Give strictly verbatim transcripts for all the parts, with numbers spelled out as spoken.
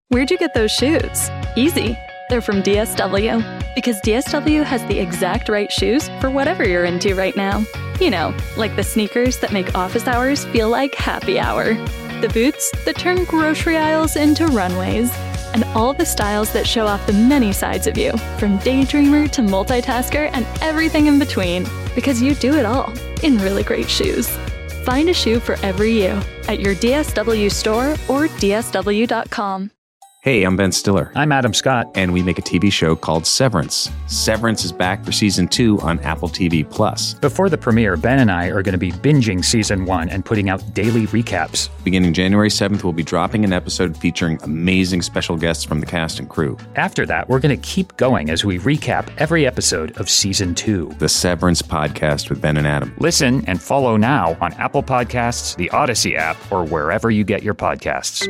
Where'd you get those shoes? Easy. They're from D S W. Because D S W has the exact right shoes for whatever you're into right now. You know, like the sneakers that make office hours feel like happy hour. The boots that turn grocery aisles into runways. And all the styles that show off the many sides of you, from daydreamer to multitasker and everything in between. Because you do it all in really great shoes. Find a shoe for every you at your D S W store or D S W dot com. Hey, I'm Ben Stiller. I'm Adam Scott. And we make a T V show called Severance. Severance is back for season two on Apple T V Plus. Before the premiere, Ben and I are going to be binging season one and putting out daily recaps. Beginning January seventh, we'll be dropping an episode featuring amazing special guests from the cast and crew. After that, we're going to keep going as we recap every episode of season two. The Severance Podcast with Ben and Adam. Listen and follow now on Apple Podcasts, the Odyssey app, or wherever you get your podcasts.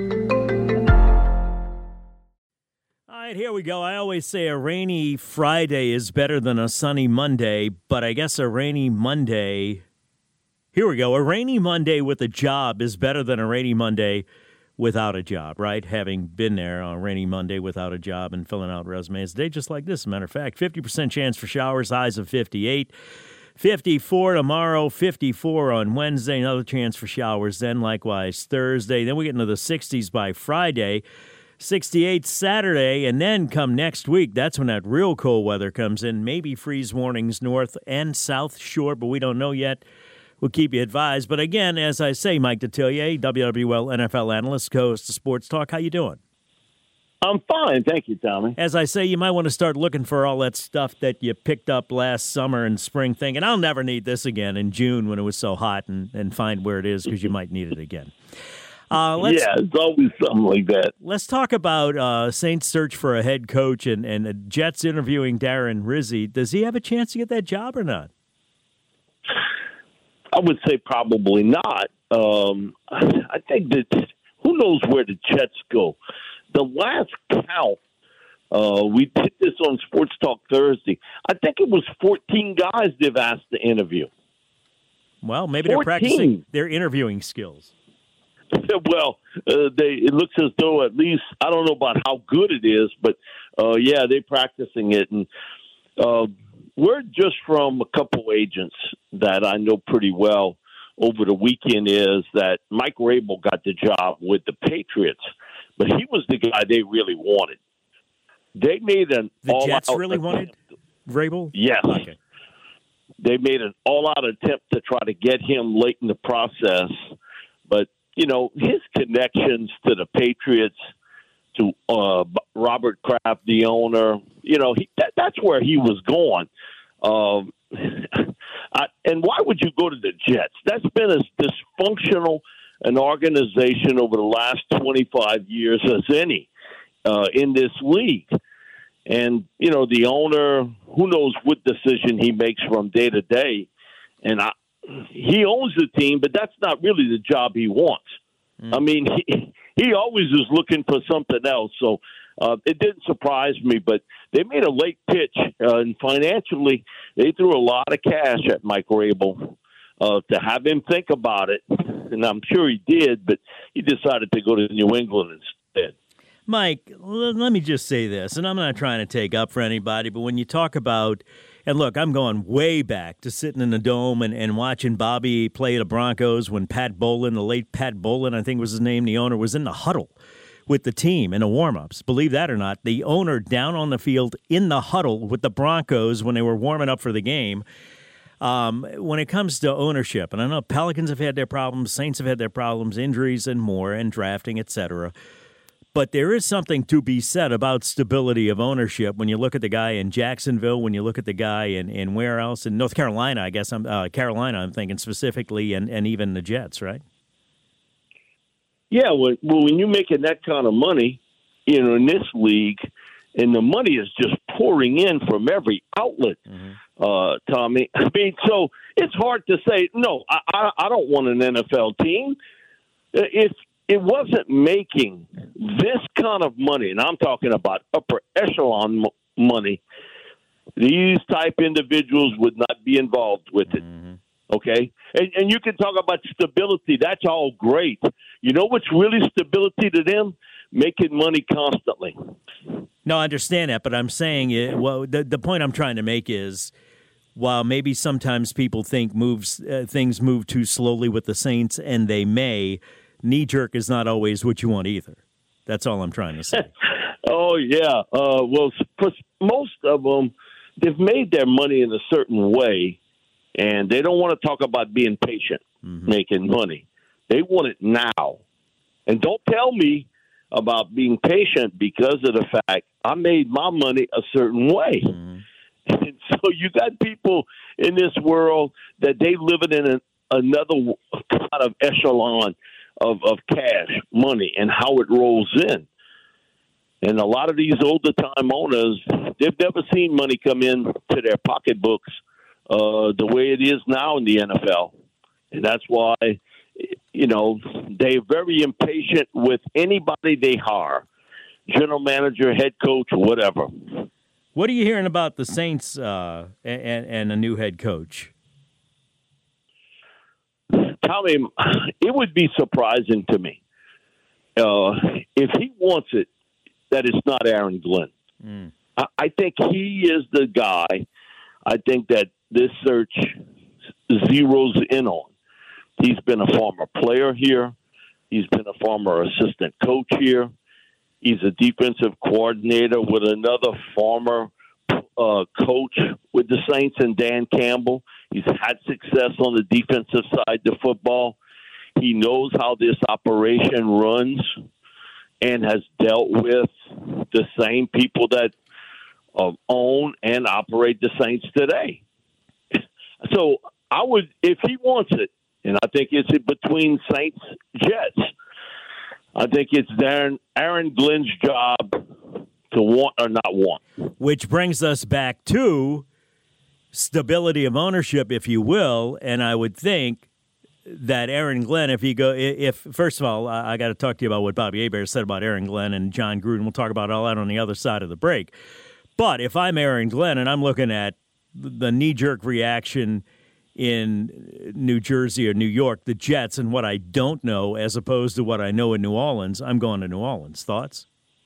All right, here we go. I always say a rainy Friday is better than a sunny Monday, but I guess a rainy Monday... Here we go. A rainy Monday with a job is better than a rainy Monday without a job, right? Having been there on a rainy Monday without a job and filling out resumes. A day just like this, as a matter of fact. fifty percent chance for showers, highs of fifty-eight. fifty-four tomorrow, fifty-four on Wednesday. Another chance for showers then, likewise Thursday. Then we get into the sixties by Friday. sixty-eight Saturday, and then come next week, that's when that real cold weather comes in. Maybe freeze warnings north and south shore, but we don't know yet. We'll keep you advised. But again, as I say, Mike Detillier, W W L N F L analyst, co-host of Sports Talk. How you doing? I'm fine. Thank you, Tommy. As I say, you might want to start looking for all that stuff that you picked up last summer and spring thinking, I'll never need this again in June when it was so hot, and, and find where it is because you might need it again. Uh, let's, yeah, it's always something like that. Let's talk about uh, Saints' search for a head coach and, and the Jets interviewing Darren Rizzi. Does he have a chance to get that job or not? I would say probably not. Um, I think that who knows where the Jets go. The last count, uh, we did this on Sports Talk Thursday. I think it was fourteen guys they've asked to interview. Well, maybe fourteen. They're practicing their interviewing skills. Well, uh, they it looks as though at least, I don't know about how good it is, but uh, yeah, they're practicing it. And uh, word just from a couple agents that I know pretty well over the weekend is that Mike Rabel got the job with the Patriots, but he was the guy they really wanted. They made an the all Jets out really attempt. wanted Rabel? Yes. Okay. They made an all-out attempt to try to get him late in the process, but you know, his connections to the Patriots, to uh, Robert Kraft, the owner, you know, he, that, that's where he was going. Um, I, and why would you go to the Jets? That's been as dysfunctional an organization over the last twenty-five years as any uh, in this league. And, you know, the owner, who knows what decision he makes from day to day. And I, he owns the team, but that's not really the job he wants. Mm. I mean, he, he always is looking for something else. So uh, it didn't surprise me, but they made a late pitch, uh, and financially they threw a lot of cash at Mike Rabel uh, to have him think about it. And I'm sure he did, but he decided to go to New England instead. Mike, let me just say this, and I'm not trying to take up for anybody, but when you talk about, and look, I'm going way back to sitting in the Dome and, and watching Bobby play the Broncos when Pat Bowlen, the late Pat Bowlen, I think was his name, the owner, was in the huddle with the team in the warm-ups. Believe that or not, the owner down on the field in the huddle with the Broncos when they were warming up for the game. Um, when it comes to ownership, and I know Pelicans have had their problems, Saints have had their problems, injuries and more, and drafting, et cetera. But there is something to be said about stability of ownership when you look at the guy in Jacksonville, when you look at the guy in, in where else? In North Carolina, I guess. I'm uh, Carolina, I'm thinking specifically, and, and even the Jets, right? Yeah, well, when you're making that kind of money, you know, in this league, and the money is just pouring in from every outlet, mm-hmm. uh, Tommy. I mean, so it's hard to say, no, I, I, I don't want an N F L team. If it wasn't making this kind of money, and I'm talking about upper echelon money, these type individuals would not be involved with it. Mm-hmm. Okay? And, and you can talk about stability. That's all great. You know what's really stability to them? making money constantly. No, I understand that, but I'm saying it, well, the the point I'm trying to make is, while maybe sometimes people think moves uh, things move too slowly with the Saints, and they may, knee jerk is not always what you want either. That's all I'm trying to say. Oh yeah, uh, well, for most of them, they've made their money in a certain way, and they don't want to talk about being patient, mm-hmm. making money. They want it now, and don't tell me about being patient because of the fact I made my money a certain way. Mm-hmm. And so you got people in this world that they living in an, another kind of echelon of, of cash, money, and how it rolls in. And a lot of these older time owners, they've never seen money come in to their pocketbooks uh, the way it is now in the N F L. And that's why, you know, they're very impatient with anybody they hire, general manager, head coach, whatever. What are you hearing about the Saints uh, and, and a new head coach? Tommy, it would be surprising to me uh, if he wants it that it's not Aaron Glenn. Mm. I, I think he is the guy I think that this search zeroes in on. He's been a former player here. He's been a former assistant coach here. He's a defensive coordinator with another former uh, coach with the Saints and Dan Campbell. He's had success on the defensive side of football. He knows how this operation runs and has dealt with the same people that uh, own and operate the Saints today. So I would, if he wants it, and I think it's between Saints Jets, I think it's Darren, Aaron Glenn's job to want or not want. Which brings us back to stability of ownership, if you will, and I would think that Aaron Glenn, if he go, if first of all, I, I got to talk to you about what Bobby Hebert said about Aaron Glenn and John Gruden. We'll talk about all that on the other side of the break. But if I'm Aaron Glenn and I'm looking at the knee-jerk reaction in New Jersey or New York, the Jets, and what I don't know as opposed to what I know in New Orleans, I'm going to New Orleans. Thoughts?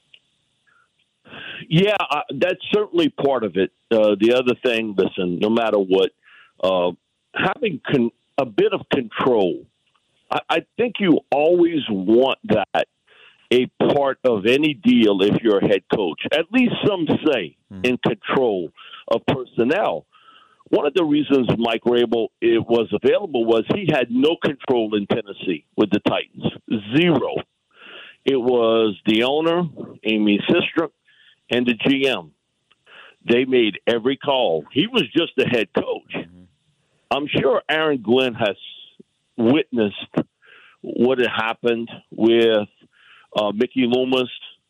Yeah, uh, that's certainly part of it. Uh, the other thing, listen, no matter what, uh, having con- a bit of control, I-, I think you always want that a part of any deal if you're a head coach, at least some say mm-hmm. in control of personnel. One of the reasons Mike Rabel it was available was he had no control in Tennessee with the Titans. Zero. It was the owner, Amy Sistrunk, and the G M. They made every call. He was just the head coach. Mm-hmm. I'm sure Aaron Glenn has witnessed what had happened with uh, Mickey Loomis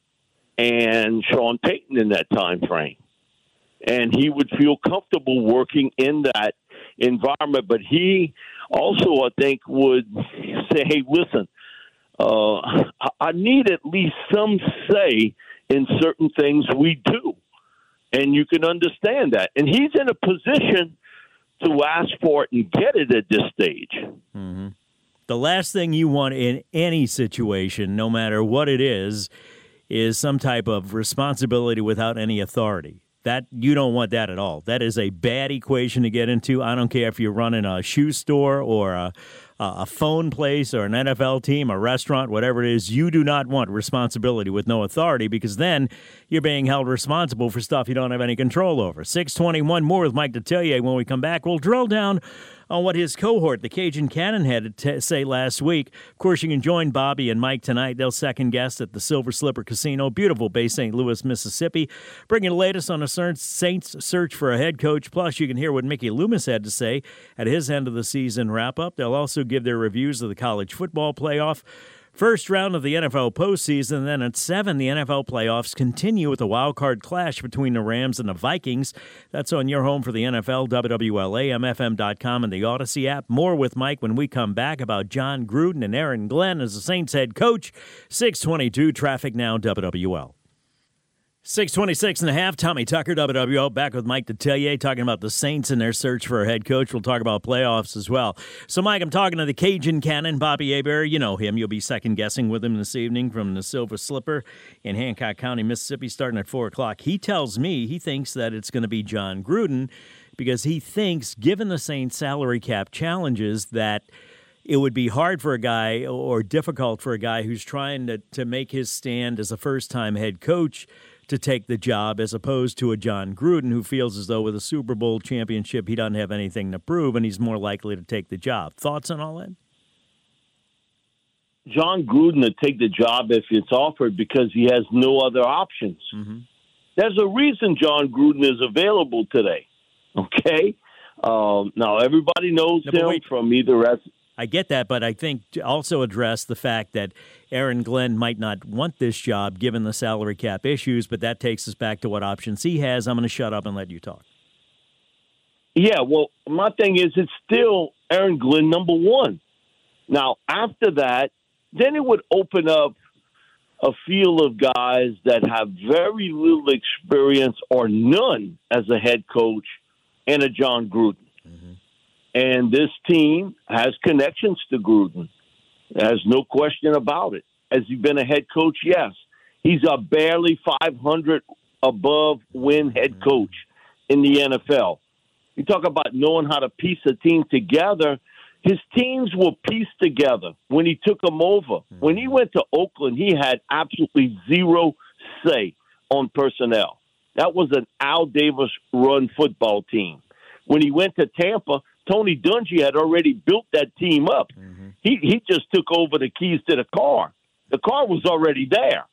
and Sean Payton in that time frame. And he would feel comfortable working in that environment. But he also, I think, would say, hey, listen, uh, I need at least some say in certain things we do. And you can understand that. And he's in a position to ask for it and get it at this stage. Mm-hmm. The last thing you want in any situation, no matter what it is, is some type of responsibility without any authority. That you don't want that at all. That is a bad equation to get into. I don't care if you're running a shoe store or a, a phone place or an N F L team, a restaurant, whatever it is. You do not want responsibility with no authority because then you're being held responsible for stuff you don't have any control over. six twenty-one more with Mike Detillier. When we come back, we'll drill down on what his cohort, the Cajun Cannon, had to t- say last week. Of course, you can join Bobby and Mike tonight. They'll second guest at the Silver Slipper Casino, beautiful Bay Saint Louis, Mississippi. Bringing the latest on the Saints search for a head coach. Plus, you can hear what Mickey Loomis had to say at his end of the season wrap-up. They'll also give their reviews of the college football playoff. First round of the N F L postseason, and then at seven, the N F L playoffs continue with a wild card clash between the Rams and the Vikings. That's on your home for the N F L, W W L A M F M dot com, and the Odyssey app. More with Mike when we come back about John Gruden and Aaron Glenn as the Saints head coach. six twenty-two, Traffic Now, W W L. six twenty-six and a half, Tommy Tucker, W W L, back with Mike Detillier, talking about the Saints and their search for a head coach. We'll talk about playoffs as well. So, Mike, I'm talking to the Cajun Cannon, Bobby Hebert. You know him. You'll be second-guessing with him this evening from the Silver Slipper in Hancock County, Mississippi, starting at four o'clock. He tells me he thinks that it's going to be John Gruden because he thinks, given the Saints' salary cap challenges, that it would be hard for a guy or difficult for a guy who's trying to, to make his stand as a first-time head coach to take the job as opposed to a John Gruden who feels as though with a Super Bowl championship he doesn't have anything to prove and he's more likely to take the job. Thoughts on all that? John Gruden to take the job if it's offered because he has no other options. Mm-hmm. There's a reason John Gruden is available today, okay? Um, now, everybody knows no, him wait. from either as I get that, but I think to also address the fact that Aaron Glenn might not want this job given the salary cap issues, but that takes us back to what options he has. I'm going to shut up and let you talk. Yeah, well, my thing is it's still Aaron Glenn number one. Now, after that, then it would open up a field of guys that have very little experience or none as a head coach and a John Gruden. Mm-hmm. And this team has connections to Gruden. There's no question about it. Has he been a head coach? Yes. He's a barely five hundred above win head coach in the N F L. You talk about knowing how to piece a team together. His teams were pieced together when he took them over. When he went to Oakland, he had absolutely zero say on personnel. That was an Al Davis run football team. When he went to Tampa, Tony Dungy had already built that team up. Mm-hmm. He he just took over the keys to the car. The car was already there.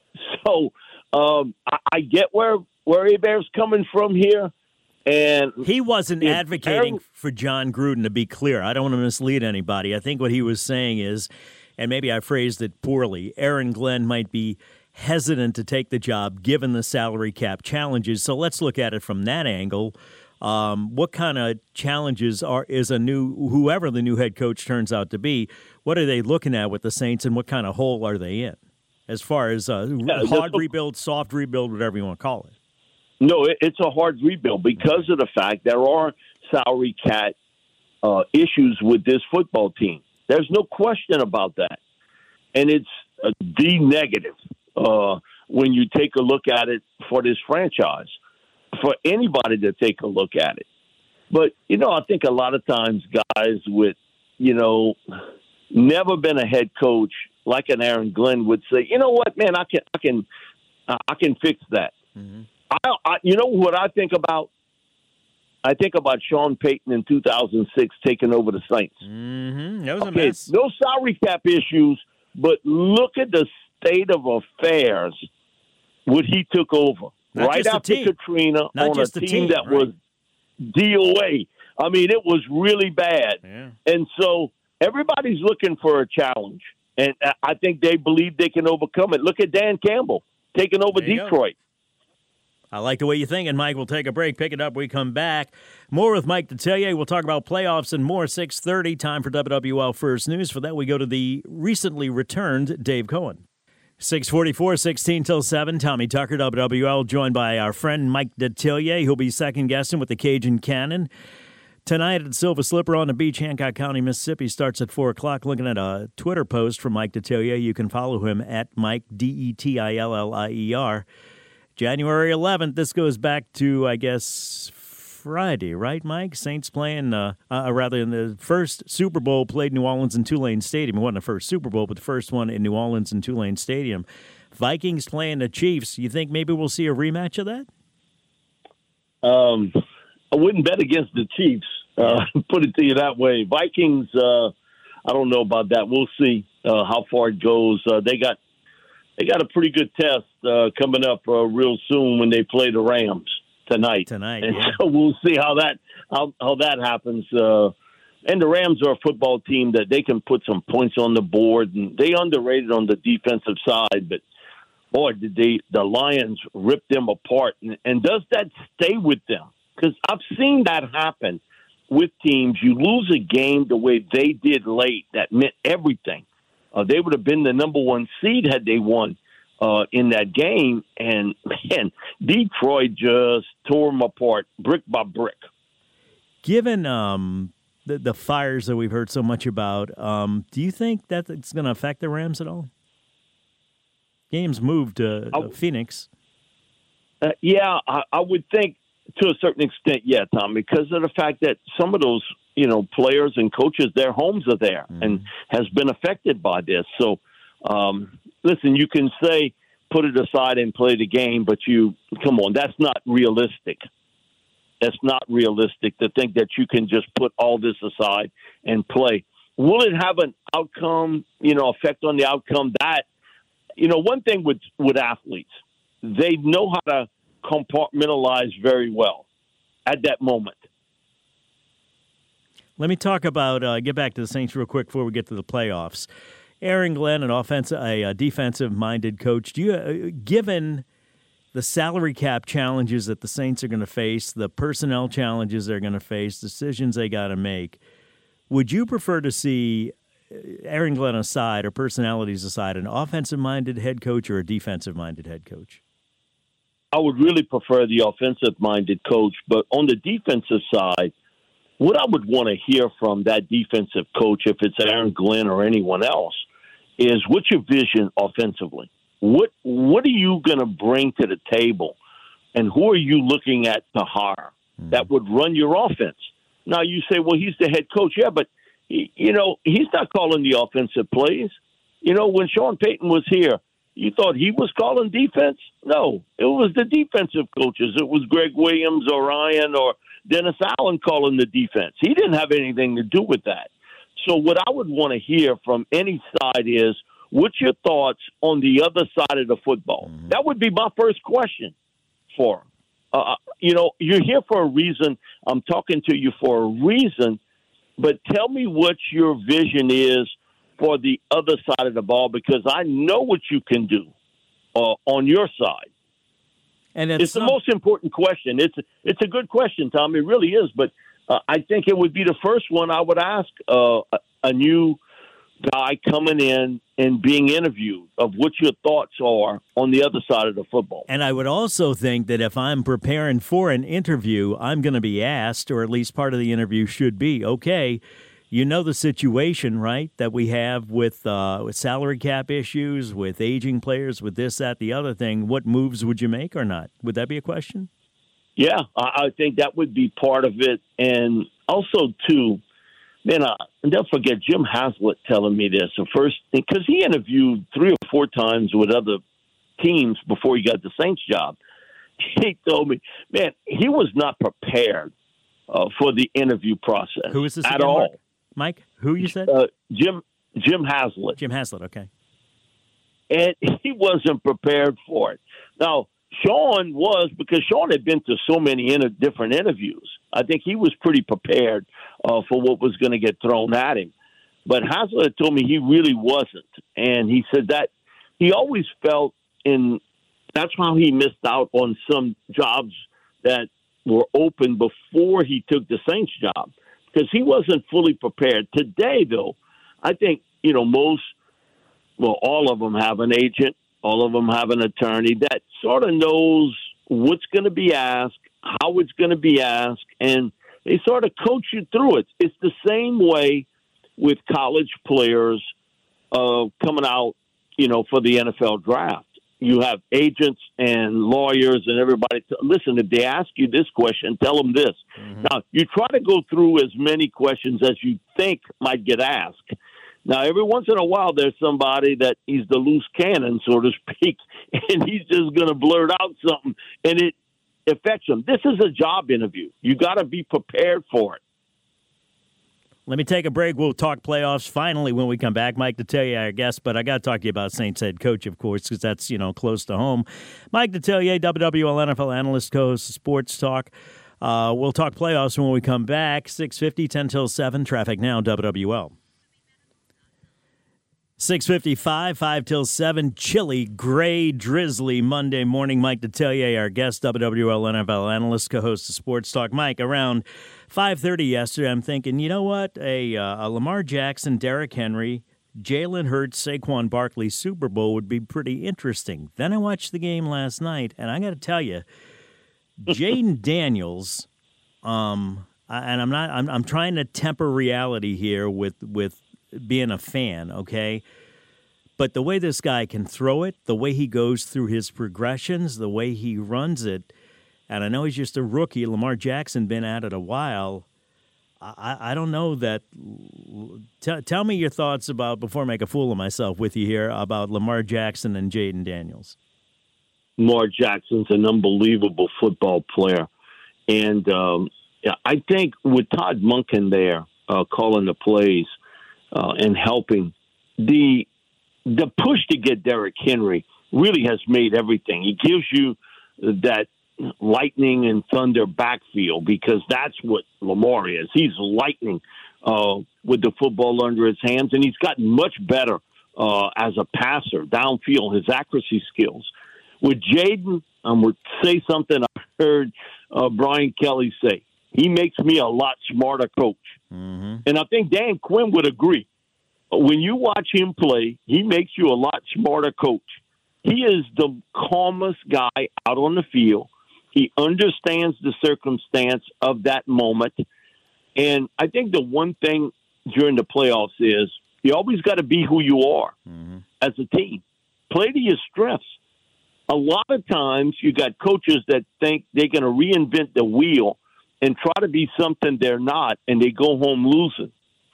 So um, I, I get where where Hebert's coming from here. And he wasn't advocating Aaron, for John Gruden, to be clear. I don't want to mislead anybody. I think what he was saying is, and maybe I phrased it poorly, Aaron Glenn might be hesitant to take the job given the salary cap challenges. So let's look at it from that angle. Um, what kind of challenges are is a new whoever the new head coach turns out to be? What are they looking at with the Saints, and what kind of hole are they in as far as uh, yeah, hard rebuild, soft rebuild, whatever you want to call it? No, it, it's a hard rebuild because of the fact there are salary cap uh, issues with this football team. There's no question about that, and it's a D negative uh, when you take a look at it for this franchise. For anybody to take a look at it. But, you know, I think a lot of times guys with, you know, never been a head coach like an Aaron Glenn would say, you know what, man, I can I can, I can fix that. Mm-hmm. I, I, you know what I think about? I think about Sean Payton in two thousand six taking over the Saints. Mm-hmm. That was okay, a mess. No salary cap issues, but look at the state of affairs when he took over. Not right after Katrina Not on just a the team, team that right? was D O A. I mean, it was really bad. Yeah. And so everybody's looking for a challenge. And I think they believe they can overcome it. Look at Dan Campbell taking over Detroit. Go. I like the way you're thinking, Mike. We'll take a break, pick it up, we come back. More with Mike Detillier. We'll talk about playoffs and more. six thirty, time for W W L First News. For that, we go to the recently returned Dave Cohen. six forty-four, sixteen till seven. Tommy Tucker, W W L, joined by our friend Mike Detillier. He'll be second-guessing with the Cajun Cannon. Tonight at Silver Slipper on the beach, Hancock County, Mississippi, starts at four o'clock. Looking at a Twitter post from Mike Detillier. You can follow him at Mike, D E T I L L I E R. January eleventh, this goes back to, I guess, Friday, right, Mike? Saints playing, uh, uh, rather, in the first Super Bowl played New Orleans in Tulane Stadium. It wasn't the first Super Bowl, but the first one in New Orleans in Tulane Stadium. Vikings playing the Chiefs. You think maybe we'll see a rematch of that? Um, I wouldn't bet against the Chiefs, uh, put it to you that way. Vikings, uh, I don't know about that. We'll see uh, how far it goes. Uh, they got they got a pretty good test uh, coming up uh, real soon when they play the Rams tonight. Tonight, and yeah. so we'll see how that how how that happens. Uh, and the Rams are a football team that they can put some points on the board, and they underrated on the defensive side. But boy, did they the Lions rip them apart? And, and does that stay with them? Because I've seen that happen with teams. You lose a game the way they did late, that meant everything. Uh, they would have been the number one seed had they won uh, in that game. And, man, Detroit just tore them apart brick by brick. Given um, the, the fires that we've heard so much about, um, do you think that it's going to affect the Rams at all? Games moved to uh, Phoenix. Uh, yeah, I, I would think to a certain extent, yeah, Tom, because of the fact that some of those, you know, players and coaches, their homes are there mm. and has been affected by this. So, um, listen, you can say put it aside and play the game, but you, come on, that's not realistic. That's not realistic to think that you can just put all this aside and play. Will it have an outcome, you know, effect on the outcome? That, you know, one thing with, with athletes, they know how to compartmentalize very well at that moment. Let me talk about, uh, get back to the Saints real quick before we get to the playoffs. Aaron Glenn, an offensive, a, a defensive-minded coach, do you, uh, given the salary cap challenges that the Saints are going to face, the personnel challenges they're going to face, decisions they got to make, would you prefer to see, Aaron Glenn aside or personalities aside, an offensive-minded head coach or a defensive-minded head coach? I would really prefer the offensive-minded coach, but on the defensive side, what I would want to hear from that defensive coach, if it's Aaron Glenn or anyone else, is what's your vision offensively? What what are you going to bring to the table, and who are you looking at to hire mm-hmm. that would run your offense? Now, you say, well, he's the head coach. Yeah, but, he, you know, he's not calling the offensive plays. You know, when Sean Payton was here, you thought he was calling defense? No, it was the defensive coaches. It was Greg Williams or Ryan or Dennis Allen calling the defense. He didn't have anything to do with that. So what I would want to hear from any side is, what's your thoughts on the other side of the football? Mm-hmm. That would be my first question for him. Uh, you know, you're here for a reason. I'm talking to you for a reason, but tell me what your vision is for the other side of the ball, because I know what you can do uh, on your side. And it's, it's the not- most important question. It's it's a good question, Tom. It really is. But uh, I think it would be the first one I would ask uh, a, a new guy coming in and being interviewed of what your thoughts are on the other side of the football. And I would also think that if I'm preparing for an interview, I'm going to be asked, or at least part of the interview should be, okay, you know the situation, right, that we have with, uh, with salary cap issues, with aging players, with this, that, the other thing. What moves would you make or not? Would that be a question? Yeah, I, I think that would be part of it. And also, too, man, uh, don't forget Jim Haslett telling me this. The first, because he interviewed three or four times with other teams before he got the Saints job. He told me, man, he was not prepared uh, for the interview process. Who is this at again, all? Mark? Mike, who you said? Uh, Jim Jim Haslett. Jim Haslett, okay. And he wasn't prepared for it. Now, Sean was, because Sean had been to so many inter- different interviews. I think he was pretty prepared uh, for what was going to get thrown at him. But Haslett told me he really wasn't. And he said that he always felt in that's how he missed out on some jobs that were open before he took the Saints job, because he wasn't fully prepared. Today, though, I think, you know, most, well, all of them have an agent. All of them have an attorney that sort of knows what's going to be asked, how it's going to be asked, and they sort of coach you through it. It's the same way with college players uh, coming out, you know, for the N F L draft. You have agents and lawyers and everybody. T- Listen, if they ask you this question, tell them this. Mm-hmm. Now, you try to go through as many questions as you think might get asked. Now, every once in a while, there's somebody that he's the loose cannon, so to speak, and he's just going to blurt out something, and it affects him. This is a job interview. You got to be prepared for it. Let me take a break. We'll talk playoffs finally when we come back. Mike Detillier, our guest, but I got to talk to you about Saints head coach, of course, because that's, you know, close to home. Mike Detillier, W W L N F L analyst, co-host of Sports Talk. Uh, we'll talk playoffs when we come back. six fifty, ten till seven, traffic now, W W L. six fifty-five, five till seven, chilly, gray, drizzly Monday morning. Mike Detillier, our guest, W W L N F L analyst, co-host of Sports Talk. Mike, around five thirty yesterday, I'm thinking, you know what, a, uh, a Lamar Jackson, Derrick Henry, Jalen Hurts, Saquon Barkley Super Bowl would be pretty interesting. Then I watched the game last night, and I got to tell you, Jaden Daniels, um, and I'm not, I'm, I'm trying to temper reality here with with being a fan, okay? But the way this guy can throw it, the way he goes through his progressions, the way he runs it, and I know he's just a rookie. Lamar Jackson been at it a while. I, I don't know that. T- tell me your thoughts about, before I make a fool of myself with you here, about Lamar Jackson and Jaden Daniels. Lamar Jackson's an unbelievable football player. And um, I think with Todd Monken there uh, calling the plays uh, and helping, the the push to get Derrick Henry really has made everything. He gives you that lightning and thunder backfield, because that's what Lamar is. He's lightning uh, with the football under his hands, and he's gotten much better uh, as a passer downfield, his accuracy skills. With Jaden, I'm going to say something I heard uh, Brian Kelly say. He makes me a lot smarter coach. Mm-hmm. And I think Dan Quinn would agree. When you watch him play, he makes you a lot smarter coach. He is the calmest guy out on the field. He understands the circumstance of that moment. And I think the one thing during the playoffs is you always got to be who you are mm-hmm. as a team. Play to your strengths. A lot of times you got coaches that think they're going to reinvent the wheel and try to be something they're not, and they go home losing.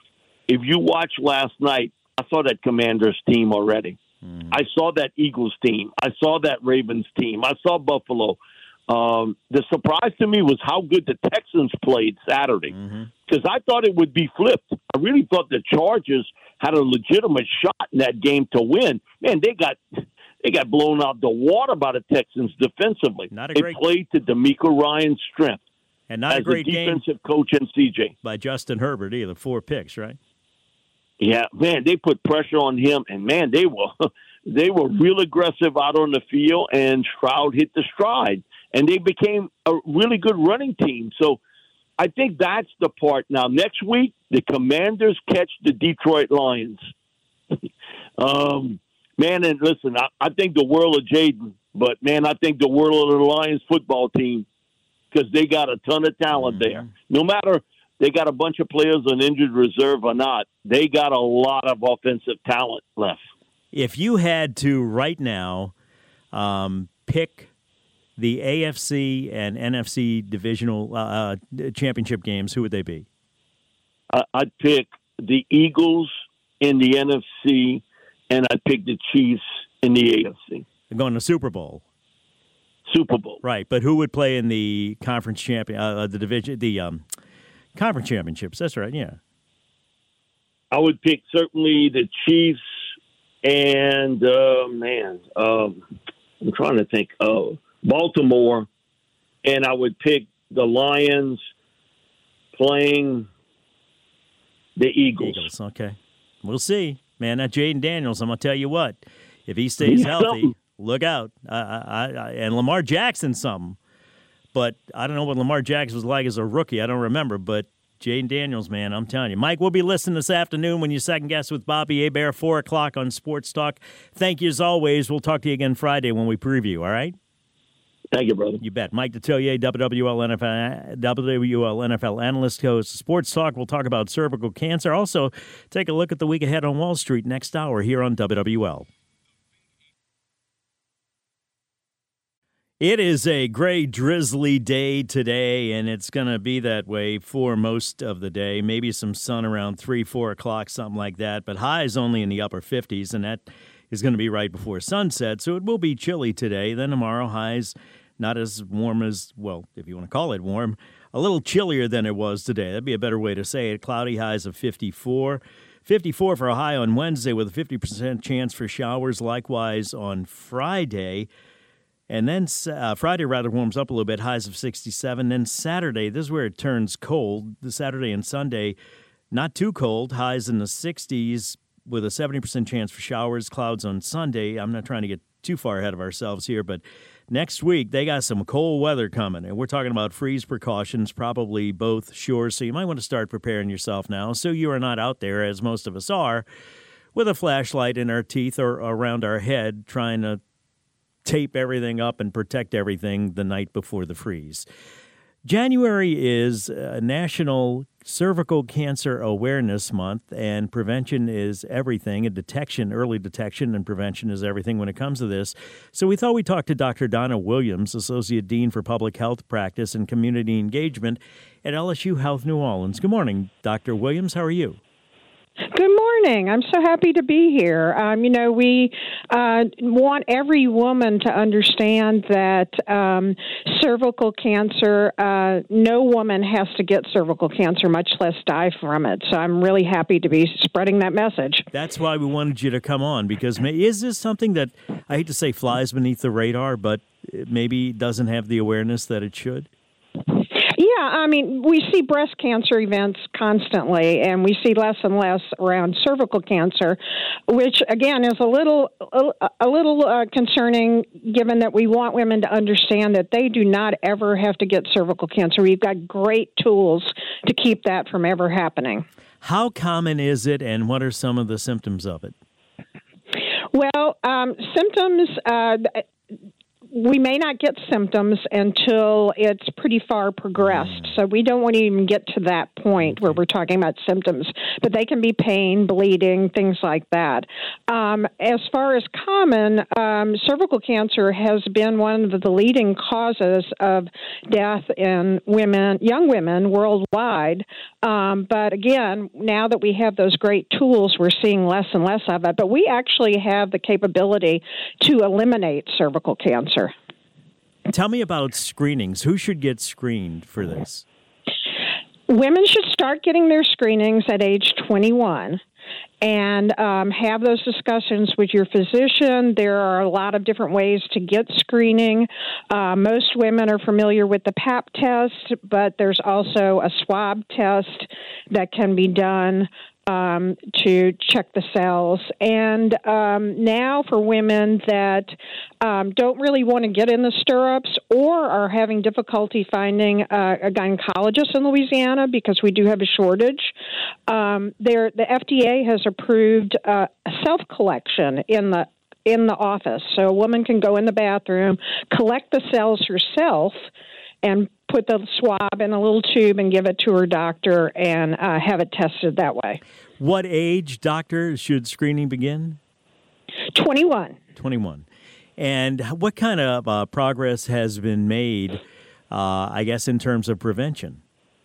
If you watch last night, I saw that Commanders team already. Mm-hmm. I saw that Eagles team. I saw that Ravens team. I saw Buffalo. Um, the surprise to me was how good the Texans played Saturday, because mm-hmm. I thought it would be flipped. I really thought the Chargers had a legitimate shot in that game to win. Man, they got they got blown out the water by the Texans defensively. Not a they great played to D'Amico Ryan's strength, and not as a great a defensive game coach and C J by Justin Herbert either. Four picks, right? Yeah, man, they put pressure on him, and man, they were they were real aggressive out on the field, and Stroud hit the stride, and they became a really good running team. So I think that's the part. Now, next week, the Commanders catch the Detroit Lions. um, man, and listen, I, I think the world of Jaden, but, man, I think the world of the Lions football team, because they got a ton of talent mm-hmm. there. No matter – they got a bunch of players on injured reserve or not, they got a lot of offensive talent left. If you had to right now um, pick the A F C and N F C divisional uh, championship games, who would they be? I'd pick the Eagles in the N F C, and I'd pick the Chiefs in the A F C. They're going to Super Bowl. Super Bowl. Right, but who would play in the conference champion, uh, the division, the um, conference championships? That's right, yeah. I would pick certainly the Chiefs and, uh, man, um, I'm trying to think, uh, Baltimore, and I would pick the Lions playing the Eagles. Eagles, okay. We'll see. Man, that Jaden Daniels, I'm going to tell you what, if he stays He's healthy, something. Look out. I, I, I, and Lamar Jackson, something. But I don't know what Lamar Jackson was like as a rookie. I don't remember. But Jaden Daniels, man, I'm telling you. Mike, we'll be listening this afternoon when you second guess with Bobby Hebert, four o'clock on Sports Talk. Thank you as always. We'll talk to you again Friday when we preview, all right? Thank you, brother. You bet. Mike Detillier, W W L N F L, W L N F L analyst, host Sports Talk. We'll talk about cervical cancer. Also, take a look at the week ahead on Wall Street next hour here on W W L. It is a gray, drizzly day today, and it's going to be that way for most of the day. Maybe some sun around three, four o'clock, something like that. But highs only in the upper fifties, and that is going to be right before sunset. So it will be chilly today. Then tomorrow, highs not as warm as, well, if you want to call it warm, a little chillier than it was today. That'd be a better way to say it. Cloudy highs of fifty-four. fifty-four for a high on Wednesday with a fifty percent chance for showers. Likewise on Friday. And then uh, Friday rather warms up a little bit, highs of sixty-seven. Then Saturday, this is where it turns cold. The Saturday and Sunday, not too cold, highs in the sixties with a seventy percent chance for showers, clouds on Sunday. I'm not trying to get too far ahead of ourselves here, but next week they got some cold weather coming, and we're talking about freeze precautions, probably both shores, so you might want to start preparing yourself now so you are not out there, as most of us are, with a flashlight in our teeth or around our head, trying to tape everything up and protect everything the night before the freeze. January is uh, National Cervical Cancer Awareness Month, and prevention is everything. And detection, early detection and prevention is everything when it comes to this. So we thought we'd talk to Doctor Donna Williams, Associate Dean for Public Health Practice and Community Engagement at L S U Health New Orleans. Good morning, Doctor Williams. How are you? Good morning. I'm so happy to be here. Um, you know, we uh, want every woman to understand that um, cervical cancer, uh, no woman has to get cervical cancer, much less die from it. So I'm really happy to be spreading that message. That's why we wanted you to come on, because may, is this something that, I hate to say flies beneath the radar, but maybe doesn't have the awareness that it should? Yeah, I mean, we see breast cancer events constantly, and we see less and less around cervical cancer, which, again, is a little a, a little uh, concerning, given that we want women to understand that they do not ever have to get cervical cancer. We've got great tools to keep that from ever happening. How common is it, and what are some of the symptoms of it? Well, um, symptoms... Uh, We may not get symptoms until it's pretty far progressed. So we don't want to even get to that point where we're talking about symptoms. But they can be pain, bleeding, things like that. Um, as far as common, um, cervical cancer has been one of the leading causes of death in women, young women worldwide. Um, but again, now that we have those great tools, we're seeing less and less of it. But we actually have the capability to eliminate cervical cancer. Tell me about screenings. Who should get screened for this? Women should start getting their screenings at age twenty-one and um, have those discussions with your physician. There are a lot of different ways to get screening. Uh, most women are familiar with the pap test, but there's also a swab test that can be done Um, to check the cells. And um, now for women that um, don't really want to get in the stirrups or are having difficulty finding uh, a gynecologist in Louisiana, because we do have a shortage, um, there the F D A has approved uh, self-collection in the in the office. So a woman can go in the bathroom, collect the cells herself, and put the swab in a little tube and give it to her doctor and uh, have it tested that way. What age, doctor, should screening begin? twenty-one. twenty-one. And what kind of uh, progress has been made, uh, I guess, in terms of prevention?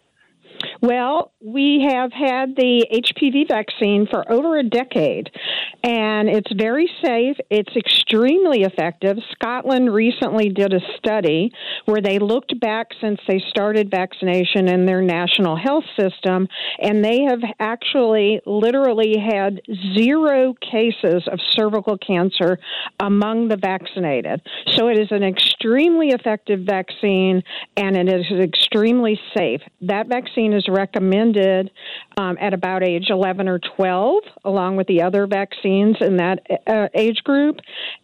Well, we have had the H P V vaccine for over a decade, and it's very safe. It's extremely effective. Scotland recently did a study where they looked back since they started vaccination in their national health system, and they have actually literally had zero cases of cervical cancer among the vaccinated. So it is an extremely effective vaccine, and it is extremely safe. That vaccine is recommended um, at about age eleven or twelve, along with the other vaccines in that uh, age group.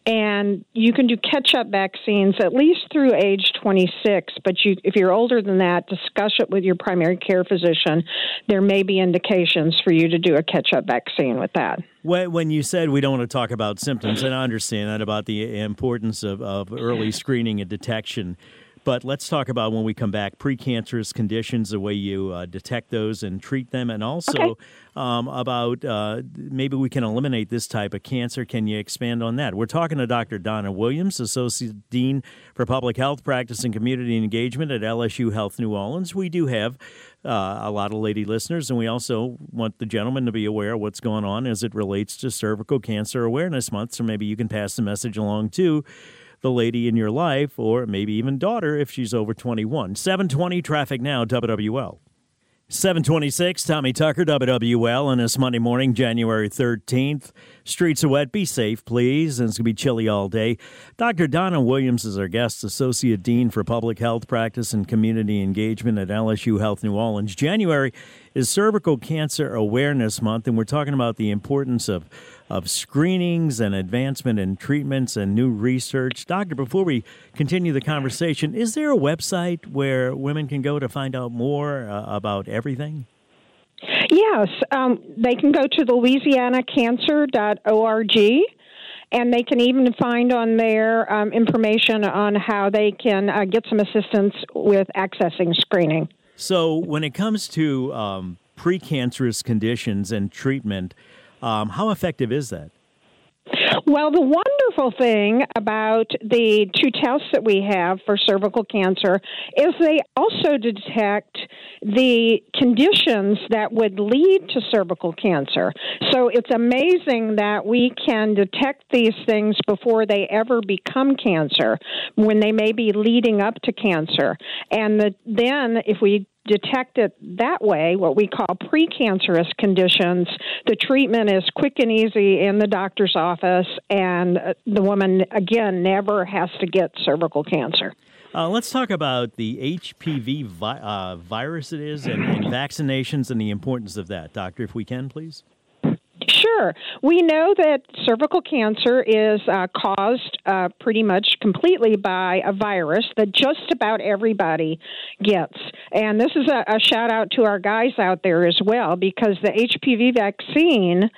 And you can do catch-up vaccines at least through age twenty-six, but you, if you're older than that, discuss it with your primary care physician. There may be indications for you to do a catch-up vaccine with that. When you said we don't want to talk about symptoms, and I understand that about the importance of, of early screening and detection, but let's talk about, when we come back, precancerous conditions, the way you uh, detect those and treat them, and also okay. um, about uh, maybe we can eliminate this type of cancer. Can you expand on that? We're talking to Doctor Donna Williams, Associate Dean for Public Health Practice and Community Engagement at L S U Health New Orleans. We do have uh, a lot of lady listeners, and we also want the gentlemen to be aware of what's going on as it relates to Cervical Cancer Awareness Month, so maybe you can pass the message along too. The lady in your life, or maybe even daughter if she's over twenty-one. seven twenty traffic now, W W L. seven twenty-six, Tommy Tucker, W W L, on this Monday morning, January thirteenth. Streets are wet. Be safe, please. And it's going to be chilly all day. Doctor Donna Williams is our guest, Associate Dean for Public Health Practice and Community Engagement at L S U Health New Orleans. January is Cervical Cancer Awareness Month, and we're talking about the importance of of screenings and advancement in treatments and new research. Doctor, before we continue the conversation, is there a website where women can go to find out more uh, about everything? Yes, um, they can go to louisiana cancer dot org, and they can even find on there um, information on how they can uh, get some assistance with accessing screening. So when it comes to um, precancerous conditions and treatment, um, how effective is that? Well, the wonderful thing about the two tests that we have for cervical cancer is they also detect the conditions that would lead to cervical cancer. So it's amazing that we can detect these things before they ever become cancer, when they may be leading up to cancer. And the, then if we detect it that way, what we call precancerous conditions, the treatment is quick and easy in the doctor's office, and the woman, again, never has to get cervical cancer. Uh, let's talk about the H P V vi- uh, virus it is and, and vaccinations and the importance of that. Doctor, if we can, please. Sure. We know that cervical cancer is uh, caused uh, pretty much completely by a virus that just about everybody gets. And this is a, a shout out to our guys out there as well, because the H P V vaccine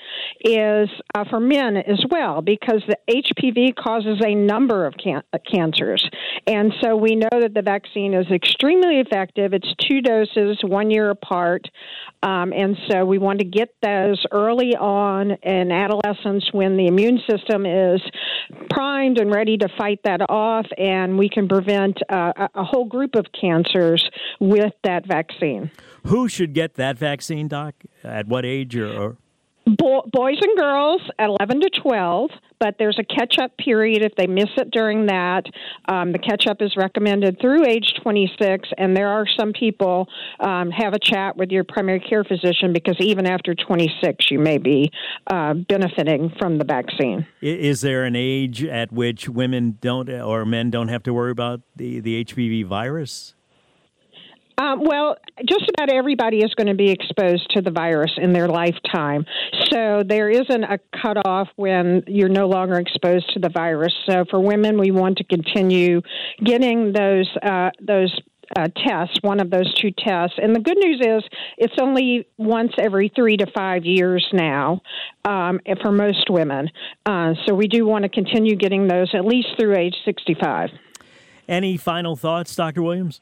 is uh, for men as well, because the H P V causes a number of can- cancers. And so we know that the vaccine is extremely effective. It's two doses, one year apart. Um, and so we want to get those early on in adolescence when the immune system is primed and ready to fight that off, and we can prevent uh, a, a whole group of cancers with that vaccine. Who should get that vaccine, Doc? At what age or... or? Bo- boys and girls at eleven to twelve, but there's a catch-up period if they miss it during that. Um, the catch-up is recommended through age twenty-six, and there are some people, um, have a chat with your primary care physician, because even after twenty-six, you may be uh, benefiting from the vaccine. Is there an age at which women don't or men don't have to worry about the, the H P V virus? Um, well, just about everybody is going to be exposed to the virus in their lifetime. So there isn't a cutoff when you're no longer exposed to the virus. So for women, we want to continue getting those uh, those uh, tests, one of those two tests. And the good news is it's only once every three to five years now um, for most women. Uh, so we do want to continue getting those at least through age sixty-five. Any final thoughts, Doctor Williams?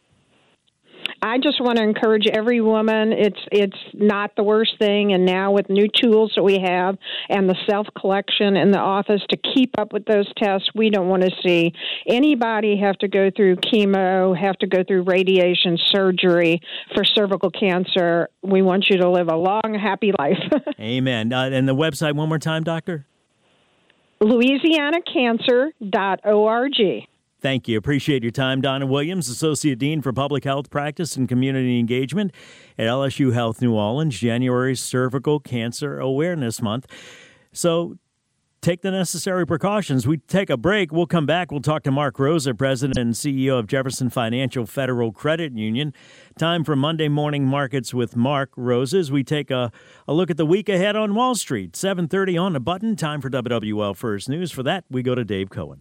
I just want to encourage every woman. It's it's not the worst thing. And now with new tools that we have and the self-collection in the office to keep up with those tests, we don't want to see anybody have to go through chemo, have to go through radiation, surgery for cervical cancer. We want you to live a long, happy life. Amen. Uh, and the website one more time, Doctor? louisiana cancer dot org. Thank you. Appreciate your time. Donna Williams, Associate Dean for Public Health Practice and Community Engagement at L S U Health New Orleans, January's Cervical Cancer Awareness Month. So take the necessary precautions. We take a break. We'll come back. We'll talk to Mark Rosa, President and C E O of Jefferson Financial Federal Credit Union. Time for Monday Morning Markets with Mark Rosa as we take a, a look at the week ahead on Wall Street. seven thirty on the button. Time for W W L First News. For that, we go to Dave Cohen.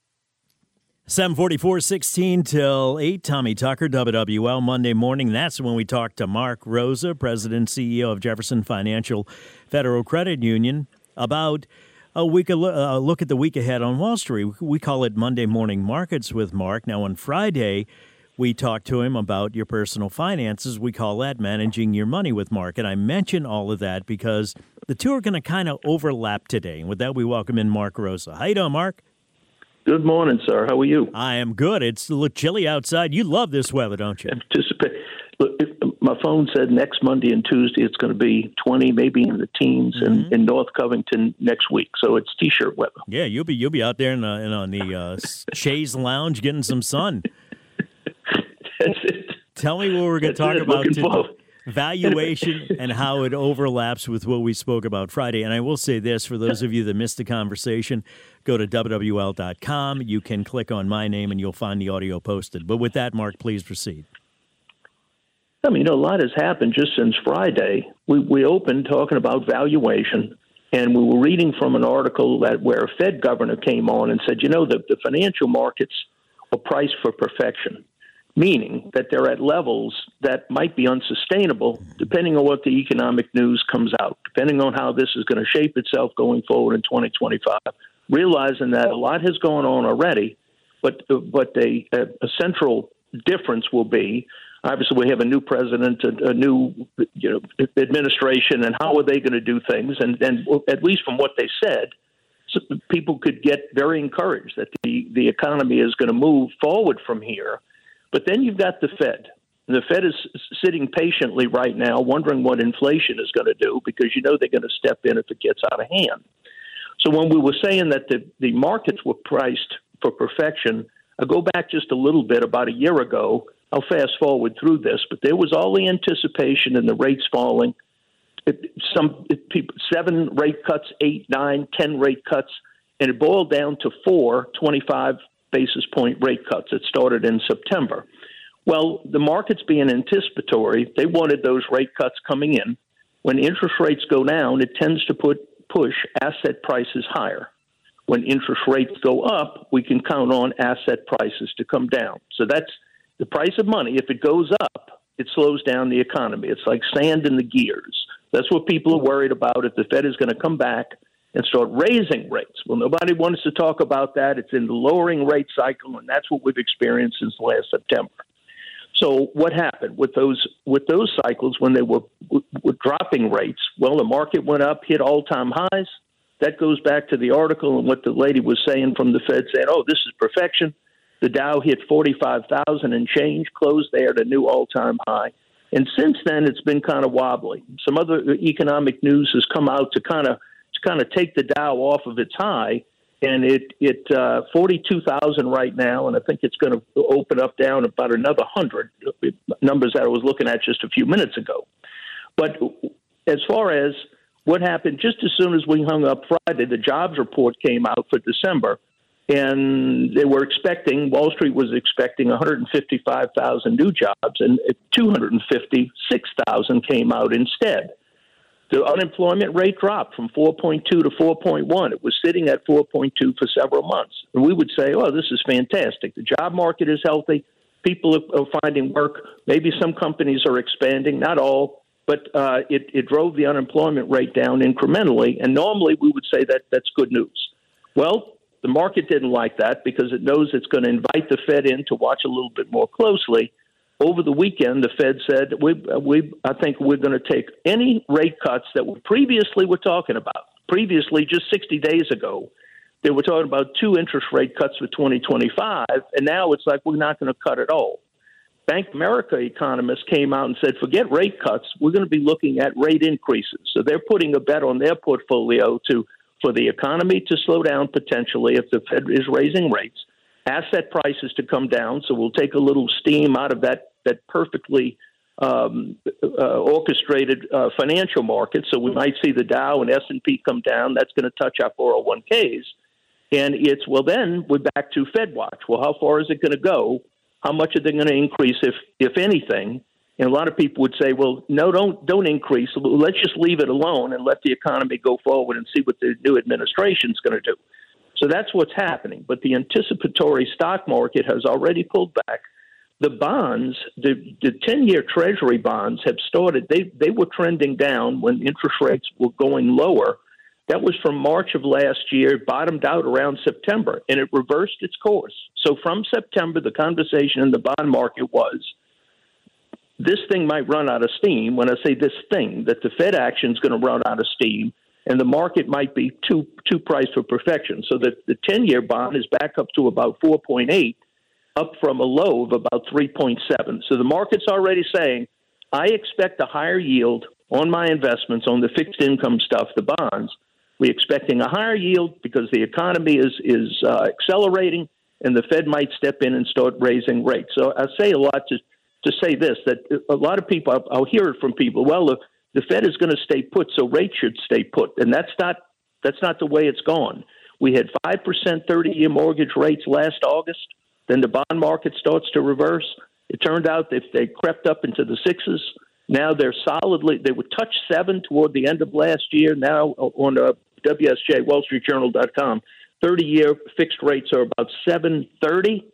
seven forty-four, sixteen till eight. Tommy Tucker, W W L Monday morning. That's when we talk to Mark Rosa, President and C E O of Jefferson Financial Federal Credit Union, about a week a look at the week ahead on Wall Street. We call it Monday Morning Markets with Mark. Now, on Friday, we talked to him about your personal finances. We call that Managing Your Money with Mark. And I mention all of that because the two are going to kind of overlap today. And with that, we welcome in Mark Rosa. How you doing, Mark? Good morning, sir. How are you? I am good. It's a little chilly outside. You love this weather, don't you? Anticipate. Look, if, my phone said next Monday and Tuesday it's going to be twenty, maybe in the teens, mm-hmm. in, in North Covington next week. So it's T-shirt weather. Yeah, you'll be you'll be out there in, uh, in on the uh, Shays Lounge getting some sun. That's it. Tell me what we're going to talk it. about Looking today. forward. Valuation and how it overlaps with what we spoke about Friday. And I will say this, for those of you that missed the conversation, go to W W L dot com. You can click on my name and you'll find the audio posted. But with that, Mark, please proceed. I mean, you know, a lot has happened just since Friday. We we opened talking about valuation, and we were reading from an article that where a Fed governor came on and said, you know, the, the financial markets are priced for perfection. meaning that they're at levels that might be unsustainable depending on what the economic news comes out, depending on how this is going to shape itself going forward in twenty twenty-five, realizing that a lot has gone on already, but but a, a central difference will be, obviously we have a new president, a, a new you know administration, and how are they going to do things? And, and at least from what they said, so people could get very encouraged that the, the economy is going to move forward from here. But then you've got the Fed. The Fed is sitting patiently right now, wondering what inflation is going to do, because you know they're going to step in if it gets out of hand. So when we were saying that the, the markets were priced for perfection, I'll go back just a little bit. About a year ago, I'll fast forward through this, but there was all the anticipation in the rates falling. It, some it, people, seven rate cuts, eight, nine, ten rate cuts, and it boiled down to four twenty-five basis point rate cuts. It started in September. Well, the markets being anticipatory, they wanted those rate cuts coming in. When interest rates go down, it tends to put push asset prices higher. When interest rates go up, we can count on asset prices to come down. So that's the price of money. If it goes up, it slows down the economy. It's like sand in the gears. That's what people are worried about, if the Fed is going to come back and start raising rates. Well, nobody wants to talk about that. It's in the lowering rate cycle, and that's what we've experienced since last September. So what happened with those with those cycles when they were, were dropping rates? Well, the market went up, hit all-time highs. That goes back to the article and what the lady was saying from the Fed, saying, oh, this is perfection. The Dow hit forty-five thousand and change, closed there at a new all-time high. And since then, it's been kind of wobbly. Some other economic news has come out to kind of to kind of take the Dow off of its high, and it it uh, forty-two thousand right now, and I think it's going to open up down about another one hundred, numbers that I was looking at just a few minutes ago. But as far as what happened, just as soon as we hung up Friday, the jobs report came out for December, and they were expecting, Wall Street was expecting one hundred fifty-five thousand new jobs, and two hundred fifty-six thousand came out instead. The unemployment rate dropped from four point two to four point one. It was sitting at four point two for several months. And we would say, oh, this is fantastic. The job market is healthy. People are finding work. Maybe some companies are expanding, not all, but uh, it, it drove the unemployment rate down incrementally. And normally we would say that that's good news. Well, the market didn't like that because it knows it's going to invite the Fed in to watch a little bit more closely. Over the weekend, the Fed said, we, we, I think we're going to take any rate cuts that we previously were talking about. Previously, just sixty days ago, they were talking about two interest rate cuts for twenty twenty-five, and now it's like we're not going to cut at all. Bank of America economists came out and said, forget rate cuts. We're going to be looking at rate increases. So they're putting a bet on their portfolio to for the economy to slow down potentially if the Fed is raising rates, asset prices to come down, so we'll take a little steam out of that that perfectly um, uh, orchestrated uh, financial market. So we might see the Dow and S and P come down. That's going to touch our four oh one Ks. And it's, well, then we're back to Fed watch. Well, how far is it going to go? How much are they going to increase, if if anything? And a lot of people would say, well, no, don't don't increase. Let's just leave it alone and let the economy go forward and see what the new administration is going to do. So that's what's happening. But the anticipatory stock market has already pulled back. The bonds, the, the ten-year Treasury bonds have started. They they were trending down when interest rates were going lower. That was from March of last year, bottomed out around September, and it reversed its course. So from September, the conversation in the bond market was, this thing might run out of steam. When I say this thing, that the Fed action is going to run out of steam, and the market might be too too priced for perfection. So that the ten-year bond is back up to about four point eight, up from a low of about three point seven. So the market's already saying, I expect a higher yield on my investments, on the fixed income stuff, the bonds. We're expecting a higher yield because the economy is is uh, accelerating, and the Fed might step in and start raising rates. So I say a lot to to say this, that a lot of people, I'll, I'll hear it from people, well, the, the Fed is going to stay put, so rates should stay put. And that's not that's not the way it's gone. We had five percent thirty-year mortgage rates last August. Then the bond market starts to reverse. It turned out that they crept up into the sixes. Now they're solidly, they would touch seven toward the end of last year. Now on uh, W S J, Wall Street Journal dot com, thirty-year fixed rates are about seven thirty.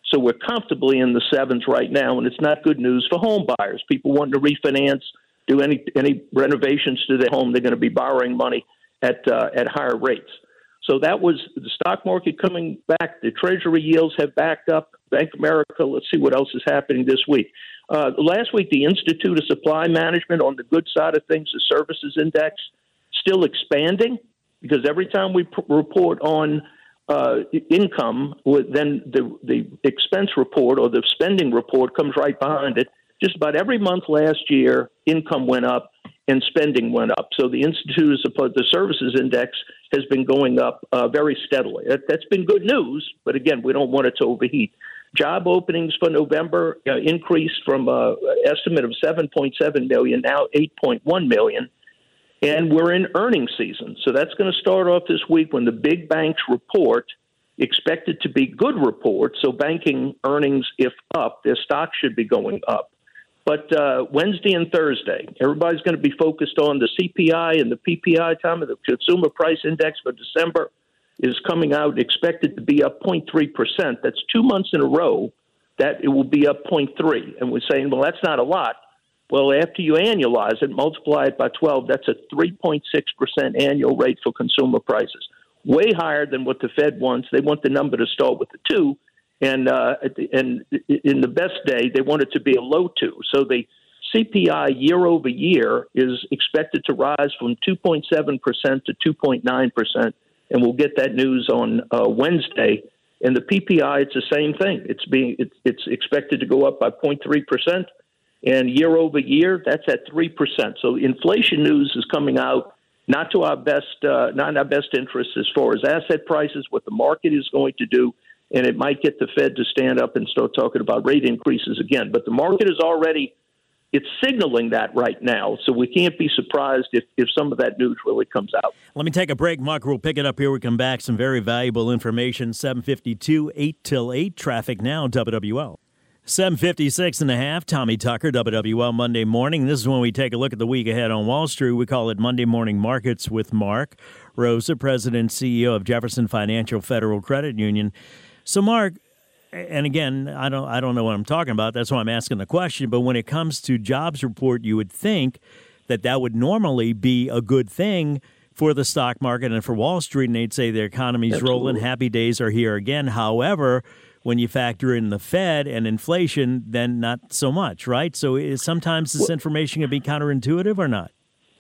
So we're comfortably in the sevens right now, and it's not good news for home buyers. People wanting to refinance, do any any renovations to their home, they're going to be borrowing money at uh, at higher rates. So that was the stock market coming back. The Treasury yields have backed up. Bank of America, let's see what else is happening this week. Uh, last week, the Institute of Supply Management on the good side of things, the services index, still expanding, because every time we p- report on uh, income, then the, the expense report or the spending report comes right behind it. Just about every month last year, income went up and spending went up. So the Institute of Supply, the services index has been going up uh, very steadily. That, that's been good news, but again, we don't want it to overheat. Job openings for November uh, increased from an estimate of seven point seven million, now eight point one million. And we're in earnings season. So that's going to start off this week when the big banks report, expected to be good reports. So banking earnings, if up, their stocks should be going up. But uh, Wednesday and Thursday, everybody's going to be focused on the C P I and the P P I. Time of the Consumer Price Index for December is coming out, expected to be up zero point three percent. That's two months in a row that it will be up zero point three. And we're saying, well, that's not a lot. Well, after you annualize it, multiply it by twelve, that's a three point six percent annual rate for consumer prices. Way higher than what the Fed wants. They want the number to start with the two. And uh, and in the best day, they want it to be a low two. So the C P I year over year is expected to rise from two point seven percent to two point nine percent. And we'll get that news on uh, Wednesday. And the P P I, it's the same thing. It's being it's, it's expected to go up by zero point three percent. And year over year, that's at three percent. So inflation news is coming out not to our best, uh, not in our best interest as far as asset prices, what the market is going to do. And it might get the Fed to stand up and start talking about rate increases again. But the market is already, it's signaling that right now. So we can't be surprised if, if some of that news really comes out. Let me take a break, Mark. We'll pick it up here. We come back. Some very valuable information. seven fifty-two, eight till eight. Traffic now, W W L. seven fifty-six and a half. Tommy Tucker, W W L Monday Morning. This is when we take a look at the week ahead on Wall Street. We call it Monday Morning Markets with Mark Rosa, President and C E O of Jefferson Financial Federal Credit Union. So, Mark, and again, I don't I don't know what I'm talking about. That's why I'm asking the question. But when it comes to jobs report, you would think that that would normally be a good thing for the stock market and for Wall Street. And they'd say the economy's Absolutely. rolling. Happy days are here again. However, when you factor in the Fed and inflation, then not so much, right? So is sometimes this information can be counterintuitive or not?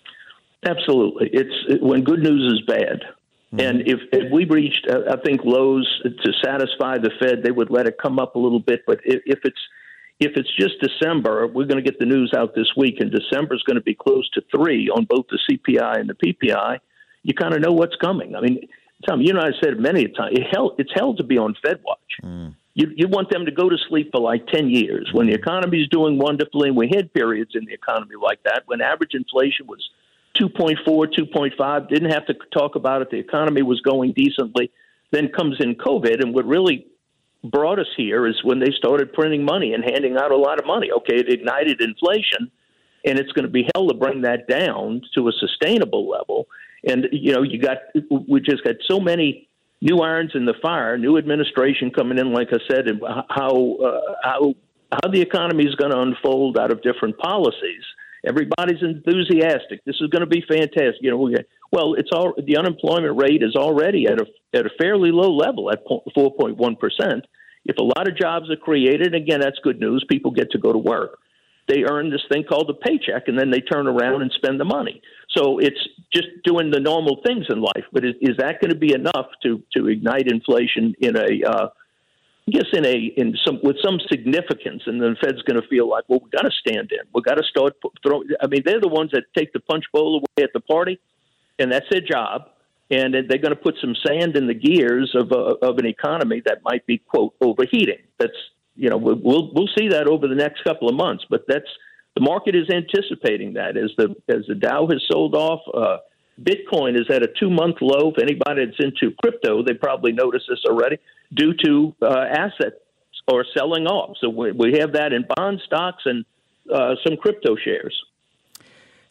Absolutely. It's when good news is bad. Mm-hmm. And if, if we reached, uh, I think, lows to satisfy the Fed, they would let it come up a little bit. But if, if it's if it's just December, we're going to get the news out this week, and December is going to be close to three on both the C P I and the P P I. You kind of know what's coming. I mean, Tom, you know, I said it many times, it hell, it's hell to be on Fed watch. Mm. You, you want them to go to sleep for like ten years when the economy is doing wonderfully. And we had periods in the economy like that when average inflation was two point four, two point five, didn't have to talk about it. The economy was going decently. Then comes in COVID, and what really brought us here is when they started printing money and handing out a lot of money. Okay, it ignited inflation, and it's going to be hell to bring that down to a sustainable level. And, you know, you got we just got so many new irons in the fire, new administration coming in, like I said, and how uh, how how the economy is going to unfold out of different policies. Everybody's enthusiastic. This is going to be fantastic. You know, we, well, it's all the unemployment rate is already at a at a fairly low level at four point one percent. If a lot of jobs are created, again, that's good news. People get to go to work. They earn this thing called a paycheck, and then they turn around and spend the money. So it's just doing the normal things in life. But is, is that going to be enough to to ignite inflation in a uh, I guess in a in some with some significance, and then the Fed's going to feel like, well, we got to stand in. We got to start throwing. I mean, they're the ones that take the punch bowl away at the party, and that's their job. And they're going to put some sand in the gears of a, of an economy that might be, quote, overheating. That's you know we'll we'll see that over the next couple of months, but that's the market is anticipating that as the as the Dow has sold off. Uh, Bitcoin is at a two-month low. If anybody that's into crypto, they probably noticed this already, due to uh, assets or selling off. So we, we have that in bond stocks and uh, some crypto shares.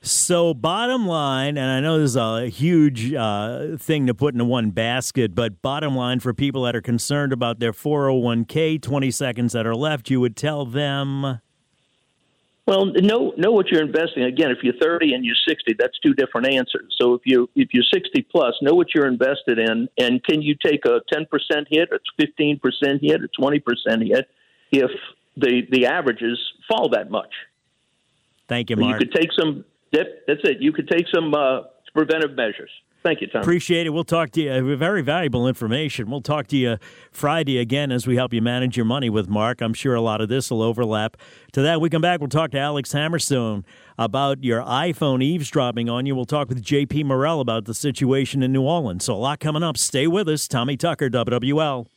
So bottom line, and I know this is a huge uh, thing to put into one basket, but bottom line for people that are concerned about their four oh one k, twenty seconds that are left, you would tell them... Well, know know what you're investing. Again, if you're thirty and you're sixty, that's two different answers. So if you if you're sixty plus, know what you're invested in, and can you take a ten percent hit, or fifteen percent hit, or twenty percent hit if the the averages fall that much? Thank you, Mark. You could take some. That's it. You could take some uh, preventive measures. Thank you, Tom. Appreciate it. We'll talk to you. Very valuable information. We'll talk to you Friday again as we help you manage your money with Mark. I'm sure a lot of this will overlap. To that, we come back. We'll talk to Alex Hammerstone about your iPhone eavesdropping on you. We'll talk with J P Morrell about the situation in New Orleans. So a lot coming up. Stay with us. Tommy Tucker, W W L.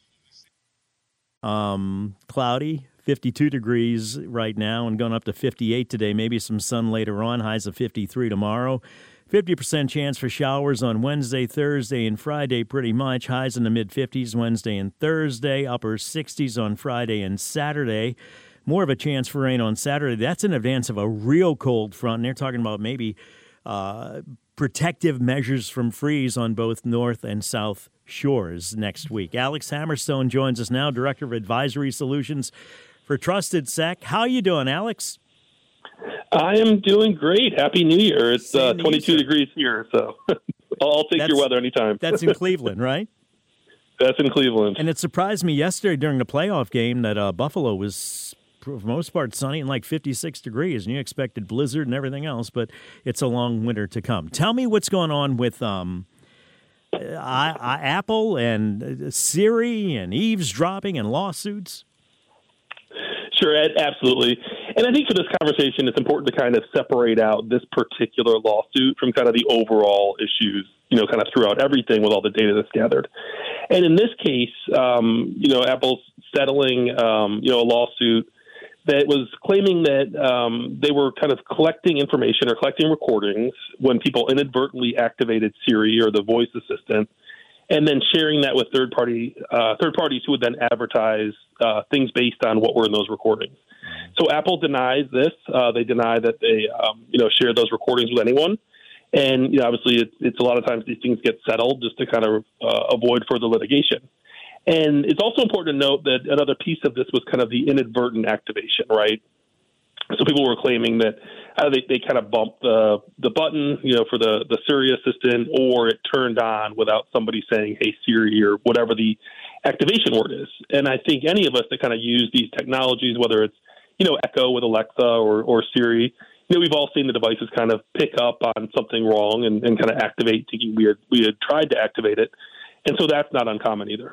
Um, cloudy. fifty-two degrees right now and going up to fifty-eight today. Maybe some sun later on. Highs of fifty-three tomorrow. fifty percent chance for showers on Wednesday, Thursday, and Friday pretty much. Highs in the mid-fifties Wednesday and Thursday. Upper sixties on Friday and Saturday. More of a chance for rain on Saturday. That's in advance of a real cold front. And they're talking about maybe uh, protective measures from freeze on both north and south shores next week. Alex Hammerstone joins us now, Director of Advisory Solutions for Trusted Sec. How you doing, Alex? I am doing great. Happy New Year. It's uh, twenty-two degrees here, so I'll take that's, your weather anytime. That's in Cleveland, right? That's in Cleveland. And it surprised me yesterday during the playoff game that uh, Buffalo was, for the most part, sunny and like fifty-six degrees, and you expected blizzard and everything else, but it's a long winter to come. Tell me what's going on with um, I, I, Apple and Siri and eavesdropping and lawsuits. Sure, absolutely. And I think for this conversation, it's important to kind of separate out this particular lawsuit from kind of the overall issues, you know, kind of throughout everything with all the data that's gathered. And in this case, um, you know, Apple's settling, um, you know, a lawsuit that was claiming that um, they were kind of collecting information or collecting recordings when people inadvertently activated Siri or the voice assistant, and then sharing that with third party uh, third parties who would then advertise uh, things based on what were in those recordings. So Apple denies this. Uh, they deny that they um, you know share those recordings with anyone. And you know, obviously, it's, it's a lot of times these things get settled just to kind of uh, avoid further litigation. And it's also important to note that another piece of this was kind of the inadvertent activation, right? So people were claiming that uh, they, they kind of bumped the the button, you know, for the, the Siri assistant, or it turned on without somebody saying, hey, Siri, or whatever the activation word is. And I think any of us that kind of use these technologies, whether it's, you know, Echo with Alexa or, or Siri, you know, we've all seen the devices kind of pick up on something wrong and, and kind of activate, thinking we had, we had tried to activate it. And so that's not uncommon either.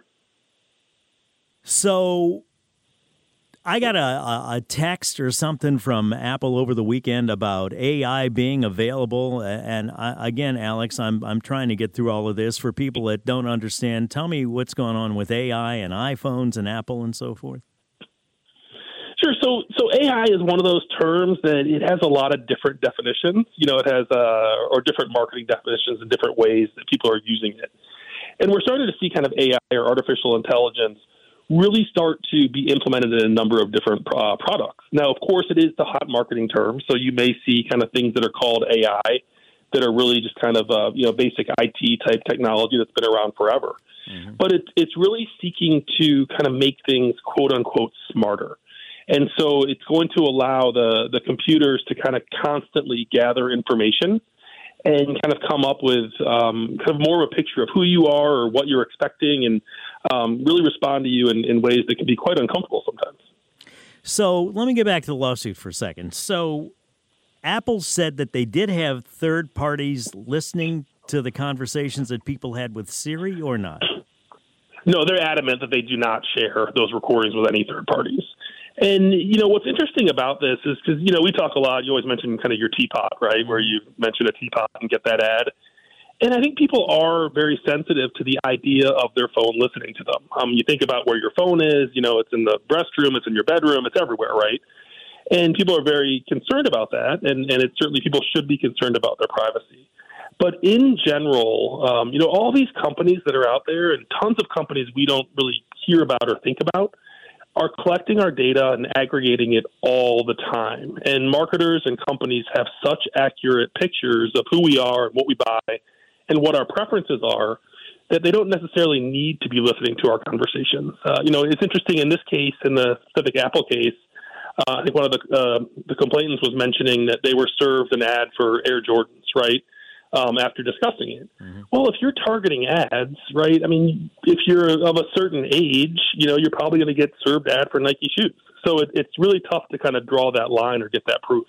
So I got a, a text or something from Apple over the weekend about A I being available. And I, again, Alex, I'm I'm trying to get through all of this for people that don't understand. Tell me what's going on with A I and iPhones and Apple and so forth. Sure. So, so A I is one of those terms that it has a lot of different definitions. You know, it has uh, or different marketing definitions and different ways that people are using it. And we're starting to see kind of A I or artificial intelligence really start to be implemented in a number of different uh, products. Now, of course, it is the hot marketing term, so you may see kind of things that are called A I that are really just kind of uh, you know basic I T type technology that's been around forever. Mm-hmm. But it, it's really seeking to kind of make things quote unquote smarter. And so it's going to allow the, the computers to kind of constantly gather information and kind of come up with um, kind of more of a picture of who you are or what you're expecting, and um, really respond to you in, in ways that can be quite uncomfortable sometimes. So let me get back to the lawsuit for a second. So Apple said that they did have third parties listening to the conversations that people had with Siri, or not? No, they're adamant that they do not share those recordings with any third parties. And, you know, what's interesting about this is because, you know, we talk a lot, you always mention kind of your teapot, right, where you mention a teapot and get that ad. And I think people are very sensitive to the idea of their phone listening to them. Um, you think about where your phone is, you know, it's in the restroom, it's in your bedroom, it's everywhere, right? And people are very concerned about that, and, and it's certainly people should be concerned about their privacy. But in general, um, you know, all these companies that are out there, and tons of companies we don't really hear about or think about, are collecting our data and aggregating it all the time. And marketers and companies have such accurate pictures of who we are and what we buy and what our preferences are that they don't necessarily need to be listening to our conversations. Uh, you know, it's interesting in this case, in the specific Apple case, uh, I think one of the uh, the complainants was mentioning that they were served an ad for Air Jordans, right, um, after discussing it. Mm-hmm. Well, if you're targeting ads, right, I mean, if you're of a certain age, you know, you're probably going to get served ad for Nike shoes. So it, it's really tough to kind of draw that line or get that proof.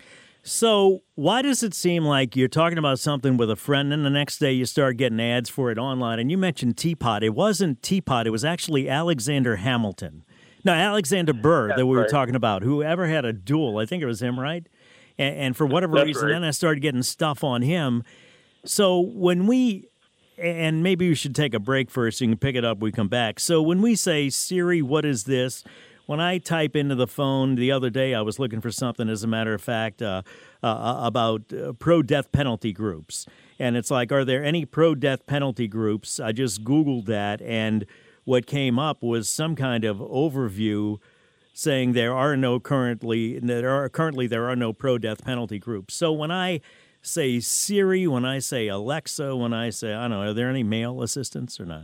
So why does it seem like you're talking about something with a friend and the next day you start getting ads for it online? And you mentioned Teapot. It wasn't Teapot. It was actually Alexander Hamilton. No, Alexander Burr That's that we right. were talking about, whoever had a duel. I think it was him, right? And, and for whatever That's reason, right. then I started getting stuff on him. So when we, and maybe we should take a break first, so you can pick it up, we come back. So when we say, Siri, what is this? When I type into the phone the other day, I was looking for something, as a matter of fact, uh, uh, about uh, pro-death penalty groups. And it's like, are there any pro-death penalty groups? I just Googled that, and what came up was some kind of overview saying there are no currently, there are currently there are no pro-death penalty groups. So when I say Siri, when I say Alexa, when I say, I don't know, are there any male assistants or not?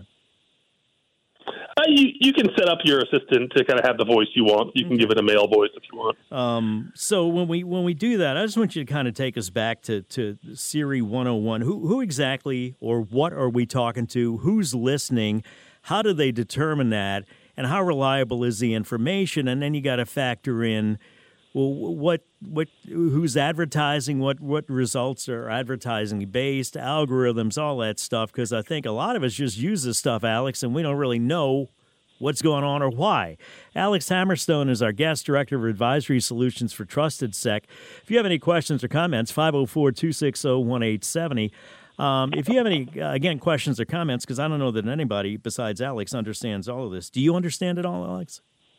Uh, you, you can set up your assistant to kind of have the voice you want. You can give it a male voice if you want. Um, so when we when we do that, I just want you to kind of take us back to, to Siri one oh one. Who who exactly or what are we talking to? Who's listening? How do they determine that? And how reliable is the information? And then you got to factor in, well, what what who's advertising, what what results are advertising based, algorithms, all that stuff. Because I think a lot of us just use this stuff, Alex, and we don't really know what's going on or why. Alex Hammerstone is our guest, Director of Advisory Solutions for Trusted Sec. If you have any questions or comments, five oh four, two six oh, one eight seven oh. Um, if you have any, uh, again, questions or comments, because I don't know that anybody besides Alex understands all of this. Do you understand it all, Alex?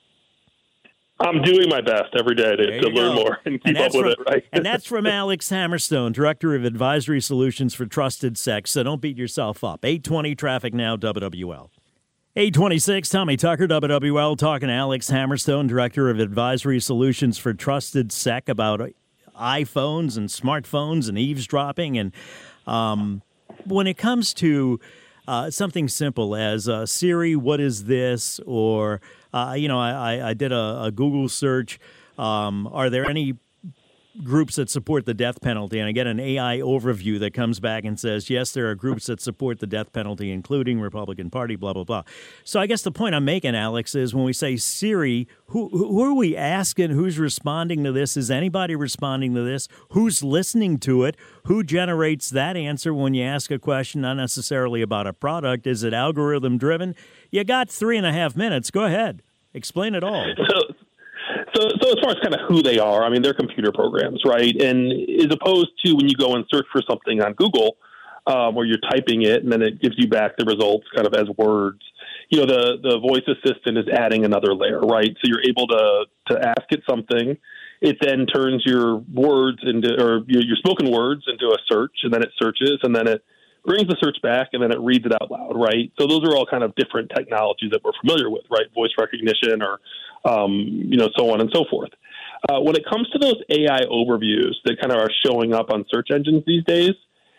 I'm doing my best every day to, to learn more and keep and up with from, it, right? And that's from Alex Hammerstone, Director of Advisory Solutions for Trusted Sec. So don't beat yourself up. eight twenty Traffic Now, W W L. eight twenty-six, Tommy Tucker, W W L, talking to Alex Hammerstone, Director of Advisory Solutions for Trusted Sec, about iPhones and smartphones and eavesdropping. And um, when it comes to uh, something simple as uh, Siri, what is this? Or, uh, you know, I, I did a, a Google search. Um, are there any groups that support the death penalty? And I get an A I overview that comes back and says, yes, there are groups that support the death penalty, including Republican Party, blah, blah, blah. So I guess the point I'm making, Alex, is when we say Siri, who, who are we asking? Who's responding to this? Is anybody responding to this? Who's listening to it? Who generates that answer when you ask a question, not necessarily about a product? Is it algorithm driven? You got three and a half minutes. Go ahead. Explain it all. So, So, so as far as kind of who they are, I mean, they're computer programs, right? And as opposed to when you go and search for something on Google, um, where you're typing it and then it gives you back the results kind of as words, you know, the, the voice assistant is adding another layer, right? So you're able to, to ask it something. It then turns your words into, or your, your spoken words into a search, and then it searches, and then it brings the search back, and then it reads it out loud, right? So those are all kind of different technologies that we're familiar with, right? Voice recognition or, um, you know, so on and so forth. Uh, when it comes to those A I overviews that kind of are showing up on search engines these days,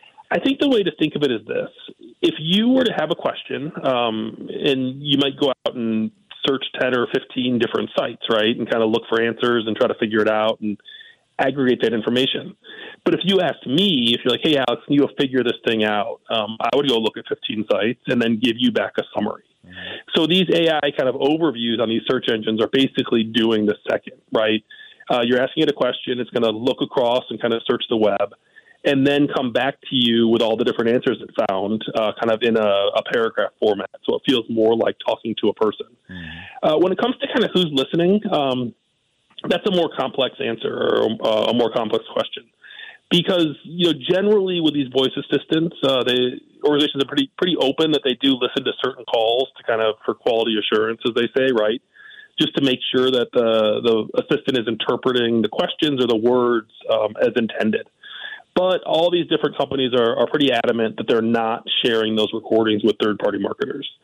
I think the way to think of it is this. If you were to have a question, um, and you might go out and search ten or fifteen different sites, right, and kind of look for answers and try to figure it out and aggregate that information. But if you asked me, if you're like, hey, Alex, can you go figure this thing out? Um, I would go look at fifteen sites and then give you back a summary. Mm-hmm. So these A I kind of overviews on these search engines are basically doing the second, right? Uh, you're asking it a question. It's going to look across and kind of search the web and then come back to you with all the different answers it found uh, kind of in a, a paragraph format. So it feels more like talking to a person. Mm-hmm. Uh, when it comes to kind of who's listening, um, that's a more complex answer or uh, a more complex question, because you know generally with these voice assistants, uh, the organizations are pretty pretty open that they do listen to certain calls to kind of for quality assurance, as they say, right? Just to make sure that the the assistant is interpreting the questions or the words um, as intended. But all these different companies are, are pretty adamant that they're not sharing those recordings with third-party marketers.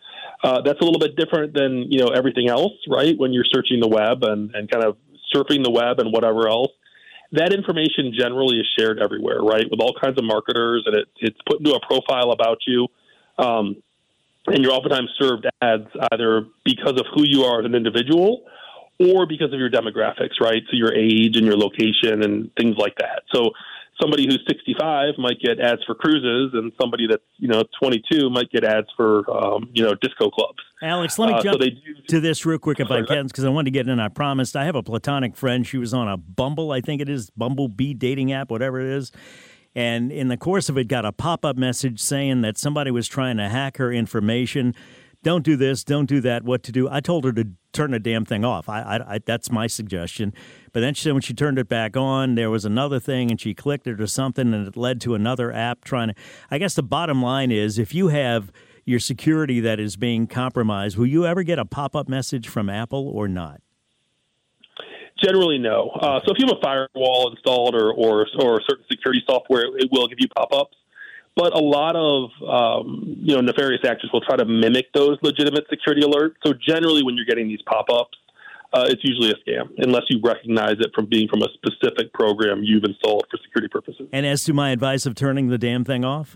Uh, that's a little bit different than, you know, everything else, right? When you're searching the web and, and kind of surfing the web and whatever else, that information generally is shared everywhere, right? With all kinds of marketers, and it, it's put into a profile about you. Um, and you're oftentimes served ads either because of who you are as an individual or because of your demographics, right? So your age and your location and things like that. So somebody who's sixty-five might get ads for cruises, and somebody that's, you know, twenty-two might get ads for, um, you know, disco clubs. Alex, let me uh, jump so they do, to this real quick if sorry, I can, because I wanted to get in. I promised. I have a platonic friend. She was on a Bumble, I think it is, Bumblebee dating app, whatever it is. And in the course of it, got a pop-up message saying that somebody was trying to hack her information. Don't do this, don't do that, what to do. I told her to turn the damn thing off. I, I, I that's my suggestion. But then she said when she turned it back on, there was another thing, and she clicked it or something, and it led to another app trying to. I guess the bottom line is, if you have your security that is being compromised, will you ever get a pop-up message from Apple or not? Generally, no. Uh, so if you have a firewall installed or, or, or certain security software, it will give you pop-ups. But a lot of um, you know nefarious actors will try to mimic those legitimate security alerts. So generally, when you're getting these pop-ups, uh, it's usually a scam, unless you recognize it from being from a specific program you've installed for security purposes. And as to my advice of turning the damn thing off?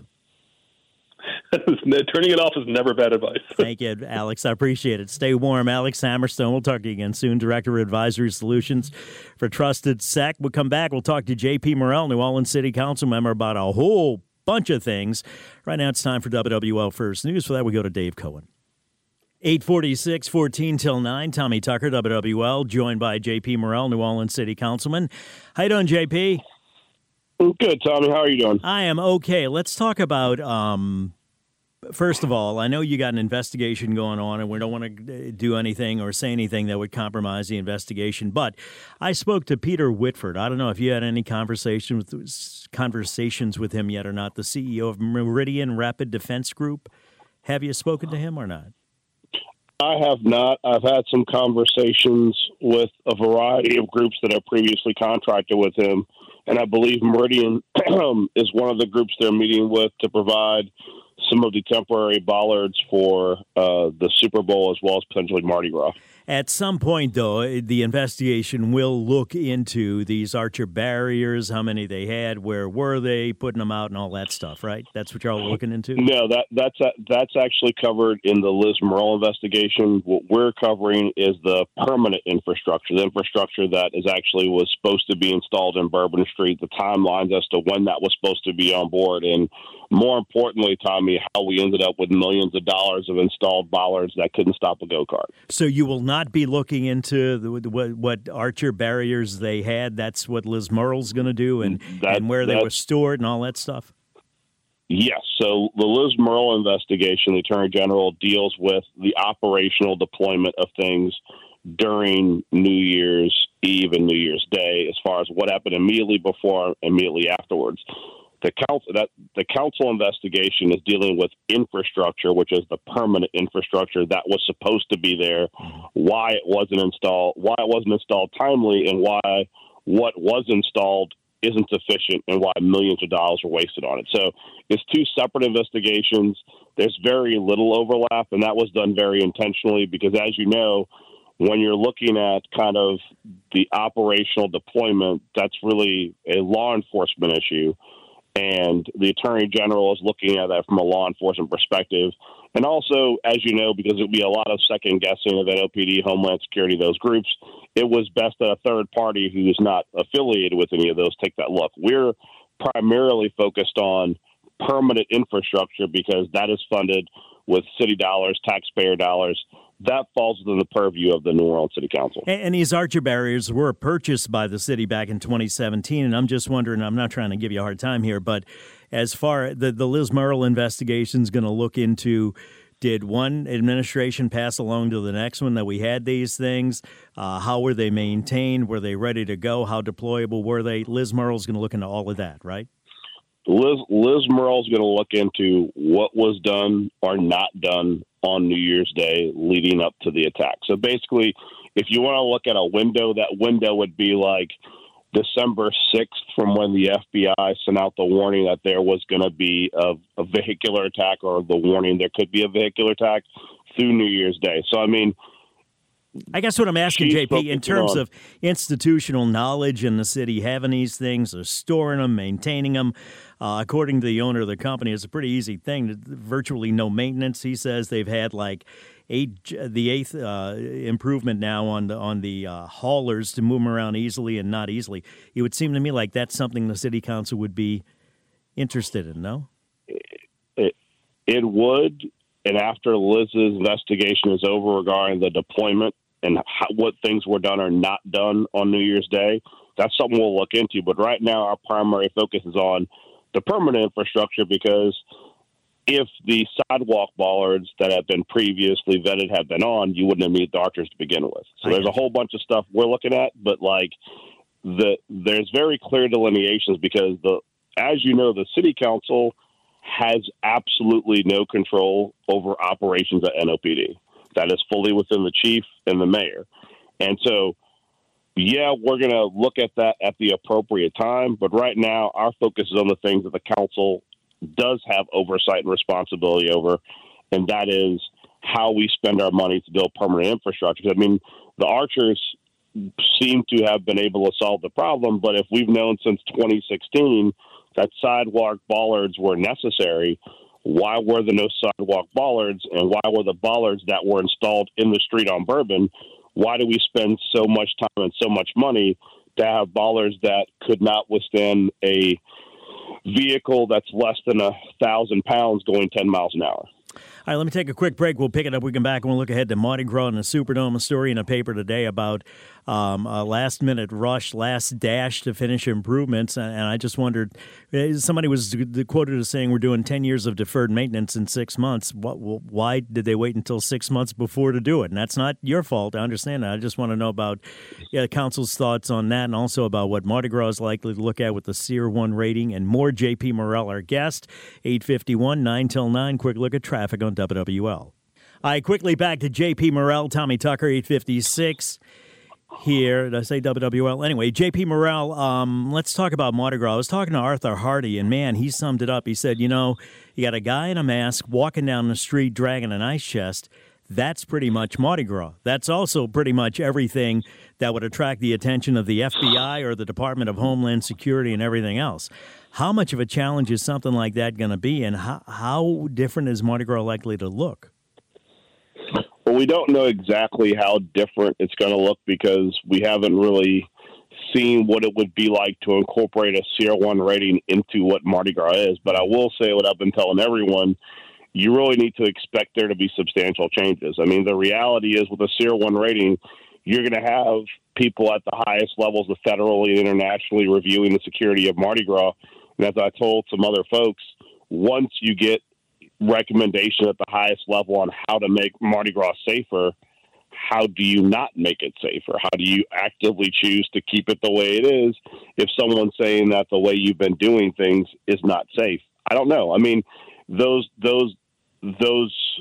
Turning it off is never bad advice. Thank you, Alex. I appreciate it. Stay warm. Alex Hammerstone. We'll talk to you again soon. Director of Advisory Solutions for Trusted Sec. We'll come back. We'll talk to J P Morrell, New Orleans City Council member, about a whole bunch of things. Right now it's time for W W L First News. For that, we go to Dave Cohen. eight forty-six, fourteen till nine. Tommy Tucker, W W L, joined by J P Morrell, New Orleans City Councilman. How you doing, J P? Good, Tommy. How are you doing? I am okay. Let's talk about, um, first of all, I know you got an investigation going on, and we don't want to do anything or say anything that would compromise the investigation. But I spoke to Peter Whitford. I don't know if you had any conversation with, conversations with him yet or not, the C E O of Meridian Rapid Defense Group. Have you spoken to him or not? I have not. I've had some conversations with a variety of groups that have previously contracted with him, and I believe Meridian is one of the groups they're meeting with to provide some of the temporary bollards for uh, the Super Bowl as well as potentially Mardi Gras. At some point, though, the investigation will look into these Archer barriers, how many they had, where were they, putting them out, and all that stuff, right? That's what you're all looking into? No, that that's that's actually covered in the Liz Murrell investigation. What we're covering is the permanent infrastructure, the infrastructure that is actually was supposed to be installed in Bourbon Street, the timelines as to when that was supposed to be on board, and more importantly, Tommy, how we ended up with millions of dollars of installed bollards that couldn't stop a go-kart. So you will not be looking into the, what, what Archer barriers they had? That's what Liz Murrell's going to do, and, that, and where they were stored and all that stuff? Yes. So the Liz Murrell investigation, the Attorney General deals with the operational deployment of things during New Year's Eve and New Year's Day, as far as what happened immediately before, immediately afterwards. The council that the council investigation is dealing with infrastructure, which is the permanent infrastructure that was supposed to be there, why it wasn't installed, why it wasn't installed timely, and why what was installed isn't sufficient, and why millions of dollars were wasted on it. So it's two separate investigations. There's very little overlap, and that was done very intentionally because, as you know, when you're looking at kind of the operational deployment, that's really a law enforcement issue. And the Attorney General is looking at that from a law enforcement perspective. And also, as you know, because it would be a lot of second guessing of N O P D, Homeland Security, those groups, it was best that a third party who is not affiliated with any of those take that look. We're primarily focused on permanent infrastructure because that is funded with city dollars, taxpayer dollars. That falls within the purview of the New Orleans City Council. And, and these Archer barriers were purchased by the city back in twenty seventeen, and I'm just wondering, I'm not trying to give you a hard time here, but as far the, the Liz Murrell investigation is going to look into, did one administration pass along to the next one that we had these things? Uh, how were they maintained? Were they ready to go? How deployable were they? Liz Murrell's going to look into all of that, right? Liz, Liz Murrell's going to look into what was done or not done on New Year's Day leading up to the attack. So basically, if you want to look at a window, that window would be like December sixth from when the F B I sent out the warning that there was going to be a, a vehicular attack, or the warning there could be a vehicular attack, through New Year's Day. So, I mean, I guess what I'm asking, J P, in terms on. of institutional knowledge in the city, having these things, or storing them, maintaining them, uh, according to the owner of the company, it's a pretty easy thing. Virtually no maintenance. He says they've had like eight, the eighth uh, improvement now on the on the uh, haulers to move them around easily and not easily. It would seem to me like that's something the city council would be interested in, no? It, it would, and after Liz's investigation is over regarding the deployment and how, what things were done or not done on New Year's Day, that's something we'll look into. But right now, our primary focus is on the permanent infrastructure, because if the sidewalk bollards that have been previously vetted have been on, you wouldn't have needed the archers to begin with. So there's a whole bunch of stuff we're looking at, but like the there's very clear delineations, because the as you know, the city council has absolutely no control over operations at N O P D. That is fully within the chief and the mayor. And so, yeah, we're going to look at that at the appropriate time. But right now, our focus is on the things that the council does have oversight and responsibility over, and that is how we spend our money to build permanent infrastructure. I mean, the archers seem to have been able to solve the problem, but if we've known since twenty sixteen that sidewalk bollards were necessary, why were there no sidewalk bollards, and why were the bollards that were installed in the street on Bourbon, why do we spend so much time and so much money to have bollards that could not withstand a vehicle that's less than a thousand pounds going ten miles an hour? All right, let me take a quick break. We'll pick it up. We come back and we'll look ahead to Mardi Gras and the Superdome. A story in a paper today about um, a last-minute rush, last dash to finish improvements. And, and I just wondered, somebody was quoted as saying we're doing ten years of deferred maintenance in six months. What, why did they wait until six months before to do it? And that's not your fault. I understand that. I just want to know about yeah, council's thoughts on that, and also about what Mardi Gras is likely to look at with the S E E R one rating and more. J P Morrell, our guest, eight fifty-one, nine till nine. Quick look at traffic on W W L. All right, quickly back to J P Morrell, Tommy Tucker, eight fifty-six here. Did I say W W L? Anyway, J P Morrell, um, let's talk about Mardi Gras. I was talking to Arthur Hardy, and man, he summed it up. He said, you know, you got a guy in a mask walking down the street dragging an ice chest. That's pretty much Mardi Gras. That's also pretty much everything that would attract the attention of the F B I or the Department of Homeland Security and everything else. How much of a challenge is something like that going to be, and how, how different is Mardi Gras likely to look? Well, we don't know exactly how different it's going to look, because we haven't really seen what it would be like to incorporate a S E E R one rating into what Mardi Gras is. But I will say what I've been telling everyone, you really need to expect there to be substantial changes. I mean, the reality is with a S E E R one rating, you're going to have people at the highest levels of federally and internationally reviewing the security of Mardi Gras. And as I told some other folks, once you get recommendation at the highest level on how to make Mardi Gras safer, how do you not make it safer? How do you actively choose to keep it the way it is if someone's saying that the way you've been doing things is not safe? I don't know. I mean, those those those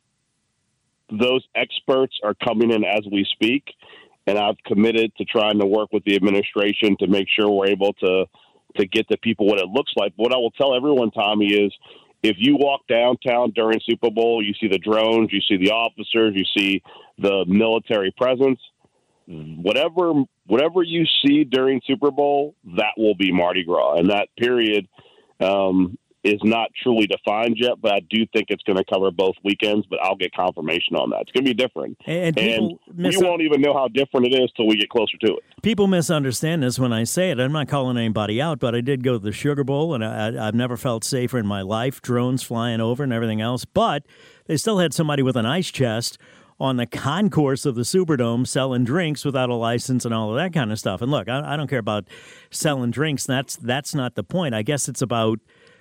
those experts are coming in as we speak, and I've committed to trying to work with the administration to make sure we're able to to get to people what it looks like. What I will tell everyone, Tommy, is if you walk downtown during Super Bowl, you see the drones, you see the officers, you see the military presence. Whatever whatever you see during Super Bowl, that will be Mardi Gras. And that period um, is not truly defined yet, but I do think it's going to cover both weekends, but I'll get confirmation on that. It's going to be different. And, and we won't even know how different it is till we get closer to it. People misunderstand this when I say it. I'm not calling anybody out, but I did go to the Sugar Bowl, and I, I've never felt safer in my life, drones flying over and everything else. But they still had somebody with an ice chest on the concourse of the Superdome selling drinks without a license and all of that kind of stuff. And look, I, I don't care about selling drinks. That's, that's not the point. I guess it's about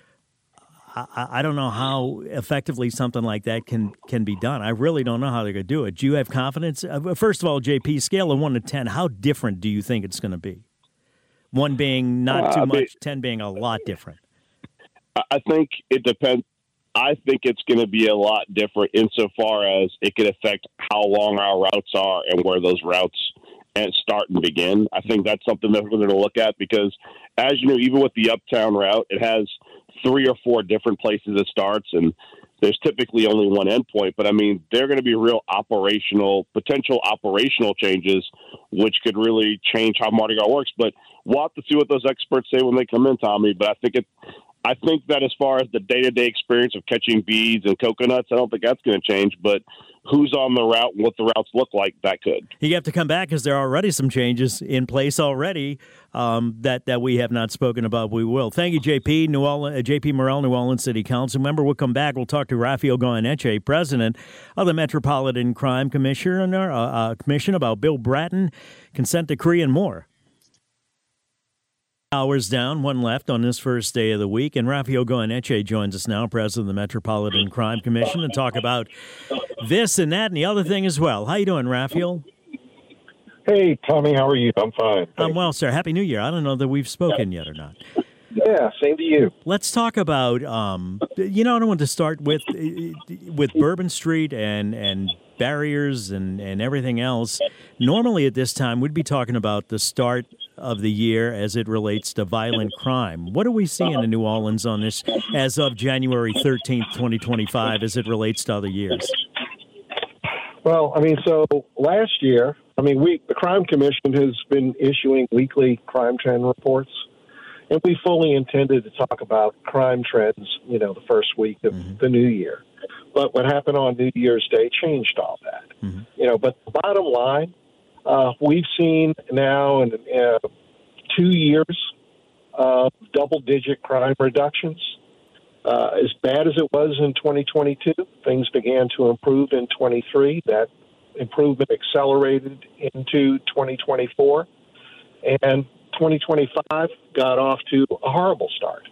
I, I don't know how effectively something like that can, can be done. I really don't know how they're going to do it. Do you have confidence? First of all, J P, scale of one to ten, how different do you think it's going to be? One being not too uh, much, ten being a lot different. I think it depends. I think it's going to be a lot different insofar as it could affect how long our routes are and where those routes and start and begin. I think that's something that we're going to look at because, as you know, even with the Uptown route, it has three or four different places it starts. And there's typically only one endpoint. But I mean, there are going to be real operational, potential operational changes, which could really change how Mardi Gras works. But we'll have to see what those experts say when they come in, Tommy. But I think it, I think that as far as the day-to-day experience of catching beads and coconuts, I don't think that's going to change. But who's on the route and what the routes look like, that could. You have to come back because there are already some changes in place already um, that, that we have not spoken about. We will. Thank you, J P. New Orleans, uh, J P Morrell, New Orleans City Council member. We'll come back. We'll talk to Rafael Goyeneche, president of the Metropolitan Crime Commissioner, uh, uh, Commission, about Bill Bratton, consent decree, and more. Hours down, one left on this first day of the week, and Rafael Goyeneche joins us now, president of the Metropolitan Crime Commission, and talk about this and that and the other thing as well. How you doing, Rafael? Hey, Tommy, how are you? I'm fine. I'm well, sir. Happy New Year. I don't know that we've spoken yet or not. Yeah, same to you. Let's talk about, um, you know, I want to start with with Bourbon Street and and barriers and, and everything else. Normally at this time, we'd be talking about the start of the year as it relates to violent crime. What are we seeing in New Orleans on this as of January thirteenth, twenty twenty-five, as it relates to other years? Well, I mean, so last year, I mean, we the Crime Commission has been issuing weekly crime trend reports, and we fully intended to talk about crime trends, you know, the first week of mm-hmm. the new year. But what happened on New Year's Day changed all that. Mm-hmm. You know, but the bottom line, uh, we've seen now in uh, two years of double-digit crime reductions. Uh, as bad as it was in twenty twenty-two, things began to improve in twenty-three. That improvement accelerated into twenty twenty-four. And twenty twenty-five got off to a horrible start.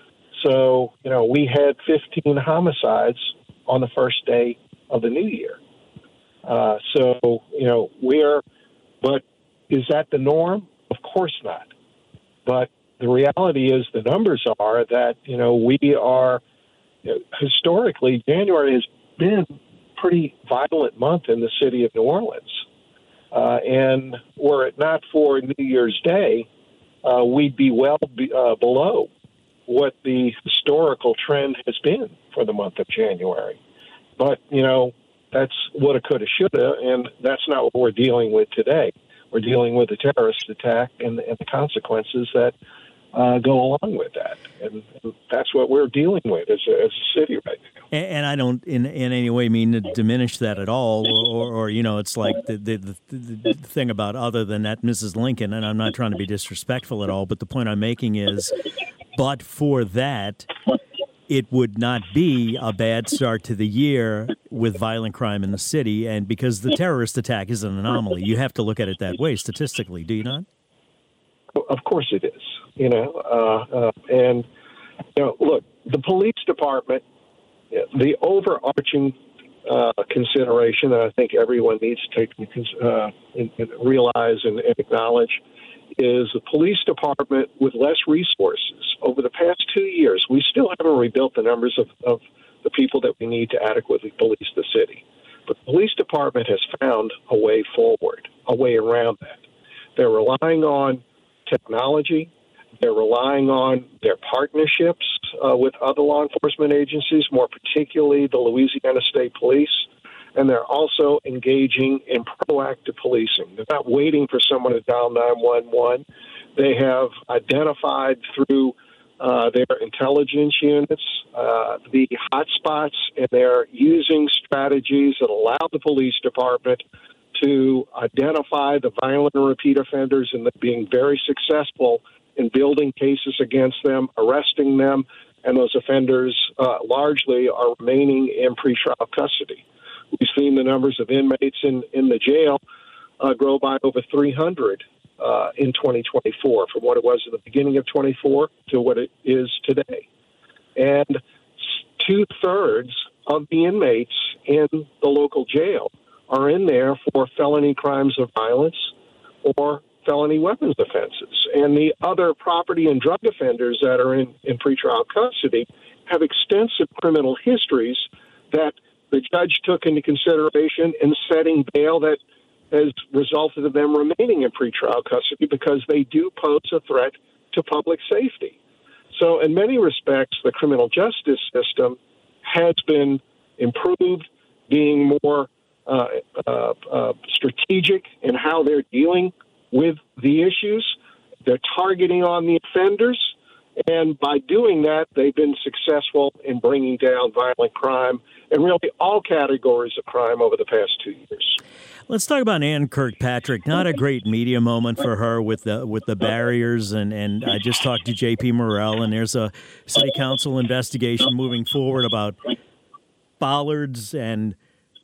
So, you know, we had fifteen homicides on the first day of the new year. Uh, so, you know, we're, but is that the norm? Of course not. But the reality is the numbers are that, you know, we are, you know, historically, January has been a pretty violent month in the city of New Orleans. Uh, and were it not for New Year's Day, uh, we'd be well be, uh, below what the historical trend has been for the month of January. But, you know, that's woulda, coulda, shoulda, and that's not what we're dealing with today. We're dealing with a terrorist attack and, and the consequences that uh, go along with that. And, and that's what we're dealing with as a, as a city right now. And, and I don't in, in any way mean to diminish that at all, or, or you know, it's like the, the, the, the thing about other than that Missus Lincoln, and I'm not trying to be disrespectful at all, but the point I'm making is, but for that, it would not be a bad start to the year with violent crime in the city. And because the terrorist attack is an anomaly, you have to look at it that way statistically, do you not? Of course it is, you know. Uh, uh, and, you know, look, the police department, the overarching uh, consideration that I think everyone needs to take uh, and, and realize and, and acknowledge is the police department with less resources. Over the past two years, we still haven't rebuilt the numbers of, of the people that we need to adequately police the city. But the police department has found a way forward, a way around that. They're relying on technology. They're relying on their partnerships uh, with other law enforcement agencies, more particularly the Louisiana State Police. And they're also engaging in proactive policing. They're not waiting for someone to dial nine one one. They have identified through uh, their intelligence units uh, the hotspots, and they're using strategies that allow the police department to identify the violent and repeat offenders, and they're being very successful in building cases against them, arresting them, and those offenders uh, largely are remaining in pretrial custody. We've seen the numbers of inmates in, in the jail uh, grow by over three hundred uh, in twenty twenty-four, from what it was at the beginning of twenty-four to what it is today. And two-thirds of the inmates in the local jail are in there for felony crimes of violence or felony weapons offenses. And the other property and drug offenders that are in, in pretrial custody have extensive criminal histories that the judge took into consideration in setting bail that has resulted in them remaining in pretrial custody because they do pose a threat to public safety. So in many respects, the criminal justice system has been improved, being more uh, uh, uh, strategic in how they're dealing with the issues. They're targeting on the offenders, and by doing that, they've been successful in bringing down violent crime and really all categories of crime over the past two years. Let's talk about Ann Kirkpatrick. Not a great media moment for her with the with the barriers, and, and I just talked to J P Morrell, and there's a city council investigation moving forward about bollards and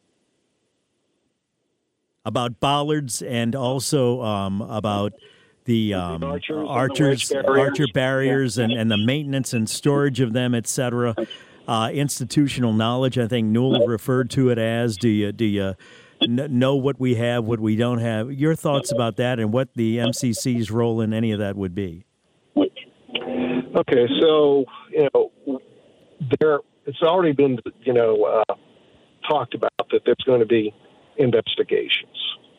about bollards and also um, about the um, Archers and archers, the wedge barriers. archer barriers and, and the maintenance and storage of them, et cetera. Uh, institutional knowledge, I think Newell referred to it as. Do you do you n- know what we have, what we don't have? Your thoughts about that and what the M C C's role in any of that would be? Okay, so, you know, there it's already been, you know, uh, talked about that there's going to be investigations.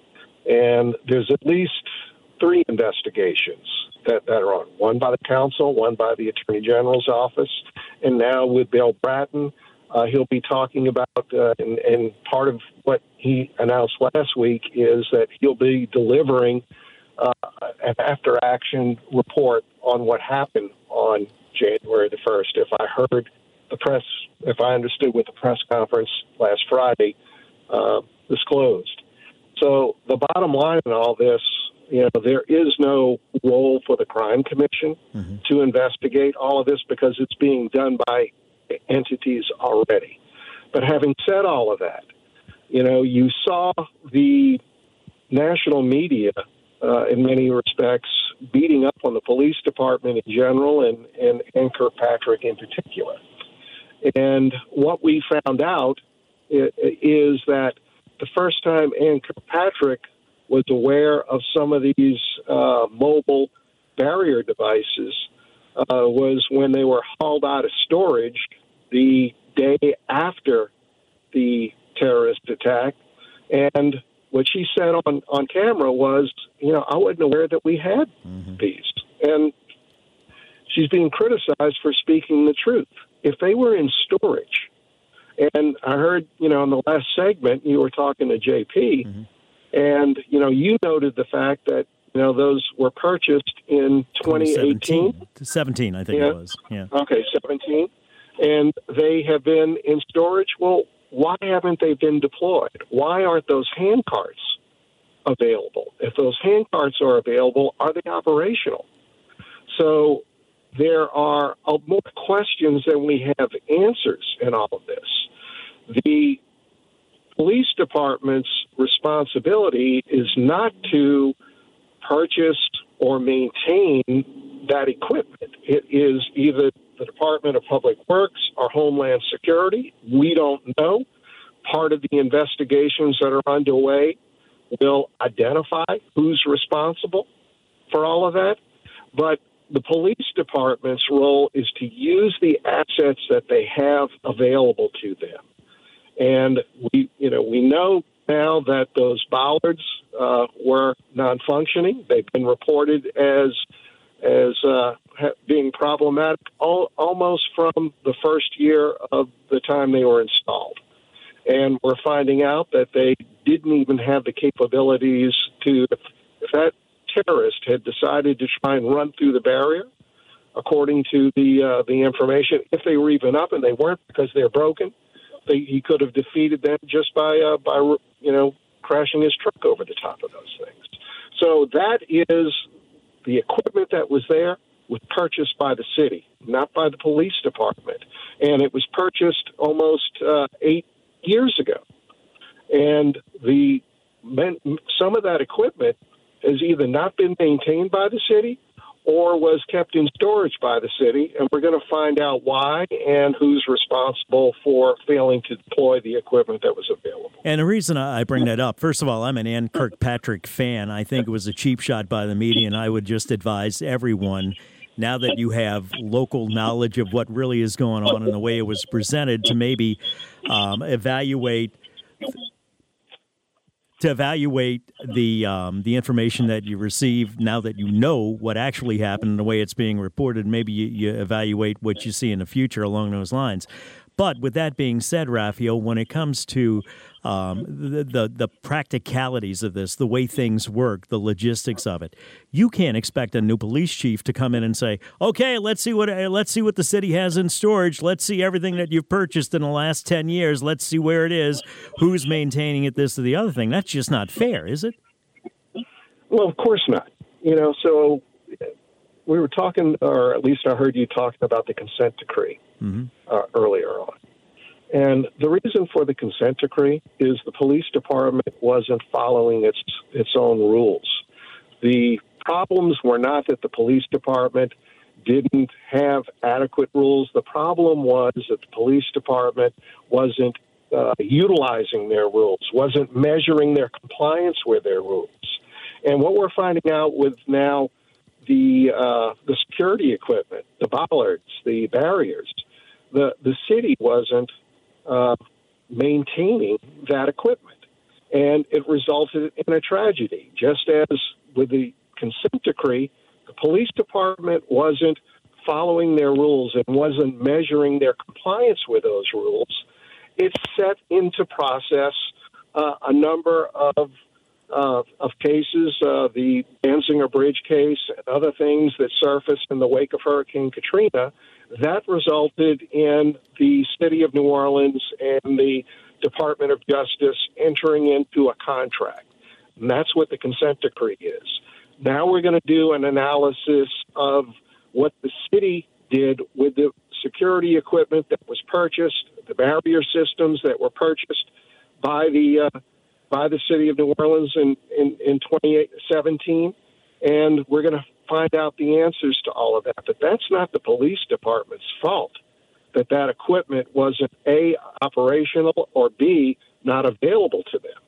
And there's at least three investigations that, that are on. One by the council, one by the Attorney General's office, and now with Bill Bratton, uh, he'll be talking about, uh, and, and part of what he announced last week is that he'll be delivering uh, an after-action report on what happened on January the first. If I heard the press, if I understood what the press conference last Friday uh, disclosed. So the bottom line in all this, you know, there is no role for the Crime Commission mm-hmm. to investigate all of this because it's being done by entities already. But having said all of that, you know, you saw the national media, uh, in many respects, beating up on the police department in general and, and, and Kirkpatrick in particular. And what we found out is that the first time Ann Kirkpatrick was aware of some of these uh, mobile barrier devices uh, was when they were hauled out of storage the day after the terrorist attack. And what she said on, on camera was, you know, I wasn't aware that we had mm-hmm. these. And she's being criticized for speaking the truth. If they were in storage, and I heard, you know, in the last segment, you were talking to J P, mm-hmm. and, you know, you noted the fact that, you know, those were purchased in twenty eighteen. seventeen, I think yeah. it was. Yeah. Okay, seventeen. And they have been in storage. Well, why haven't they been deployed? Why aren't those hand carts available? If those hand carts are available, are they operational? So there are more questions than we have answers in all of this. The police department's responsibility is not to purchase or maintain that equipment. It is either the Department of Public Works or Homeland Security. We don't know. Part of the investigations that are underway will identify who's responsible for all of that. But the police department's role is to use the assets that they have available to them. And we, you know, we know now that those bollards uh, were non-functioning. They've been reported as as uh, being problematic all, almost from the first year of the time they were installed. And we're finding out that they didn't even have the capabilities to, if, if that terrorist had decided to try and run through the barrier, according to the uh, the information, if they were even up, and they weren't because they're broken, they, he could have defeated them just by uh, by you know crashing his truck over the top of those things. So that is the equipment that was there was purchased by the city, not by the police department, and it was purchased almost uh, eight years ago. And the some of that equipment has either not been maintained by the city or was kept in storage by the city, and we're going to find out why and who's responsible for failing to deploy the equipment that was available. And the reason I bring that up, first of all, I'm an Ann Kirkpatrick fan. I think it was a cheap shot by the media, and I would just advise everyone, now that you have local knowledge of what really is going on and the way it was presented, to maybe um, evaluate to evaluate the um, the information that you receive now that you know what actually happened and the way it's being reported. Maybe you, you evaluate what you see in the future along those lines. But with that being said, Raphael, when it comes to um, the, the the practicalities of this, the way things work, the logistics of it, you can't expect a new police chief to come in and say, "Okay, let's see what let's see what the city has in storage. Let's see everything that you've purchased in the last ten years. Let's see where it is, who's maintaining it, this or the other thing." That's just not fair, is it? Well, of course not. You know, so we were talking, or at least I heard you talking about the consent decree mm-hmm. uh, earlier on. And the reason for the consent decree is the police department wasn't following its its own rules. The problems were not that the police department didn't have adequate rules. The problem was that the police department wasn't uh, utilizing their rules, wasn't measuring their compliance with their rules. And what we're finding out with now the uh, the security equipment, the bollards, the barriers, the, the city wasn't uh, maintaining that equipment. And it resulted in a tragedy. Just as with the consent decree, the police department wasn't following their rules and wasn't measuring their compliance with those rules. It set into process uh, a number of Uh, of cases, uh, the Danziger Bridge case and other things that surfaced in the wake of Hurricane Katrina, that resulted in the city of New Orleans and the Department of Justice entering into a contract. And that's what the consent decree is. Now we're going to do an analysis of what the city did with the security equipment that was purchased, the barrier systems that were purchased by the uh, by the city of New Orleans in, in, in twenty seventeen, and we're going to find out the answers to all of that. But that's not the police department's fault that that equipment wasn't, A, operational, or B, not available to them.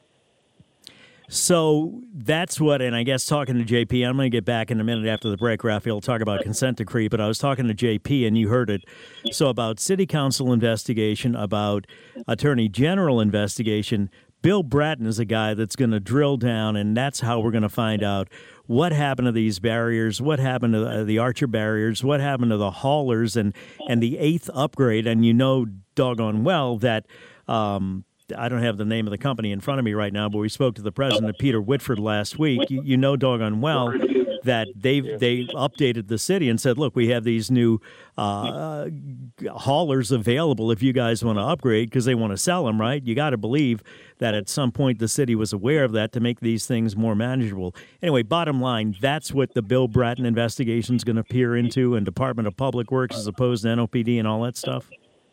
So that's what, and I guess talking to J P, I'm going to get back in a minute after the break, Raphael, talk about consent decree, but I was talking to J P and you heard it. So about city council investigation, about attorney general investigation, Bill Bratton is a guy that's going to drill down, and that's how we're going to find out what happened to these barriers, what happened to the, the Archer barriers, what happened to the haulers, and, and the eighth upgrade. And you know doggone well that um, I don't have the name of the company in front of me right now, but we spoke to the president, Peter Whitford, last week. You, you know doggone well that they they updated the city and said, look, we have these new uh, haulers available if you guys want to upgrade, because they want to sell them, right? You got to believe that at some point the city was aware of that to make these things more manageable. Anyway, bottom line, that's what the Bill Bratton investigation is going to peer into, and Department of Public Works as opposed to N O P D and all that stuff.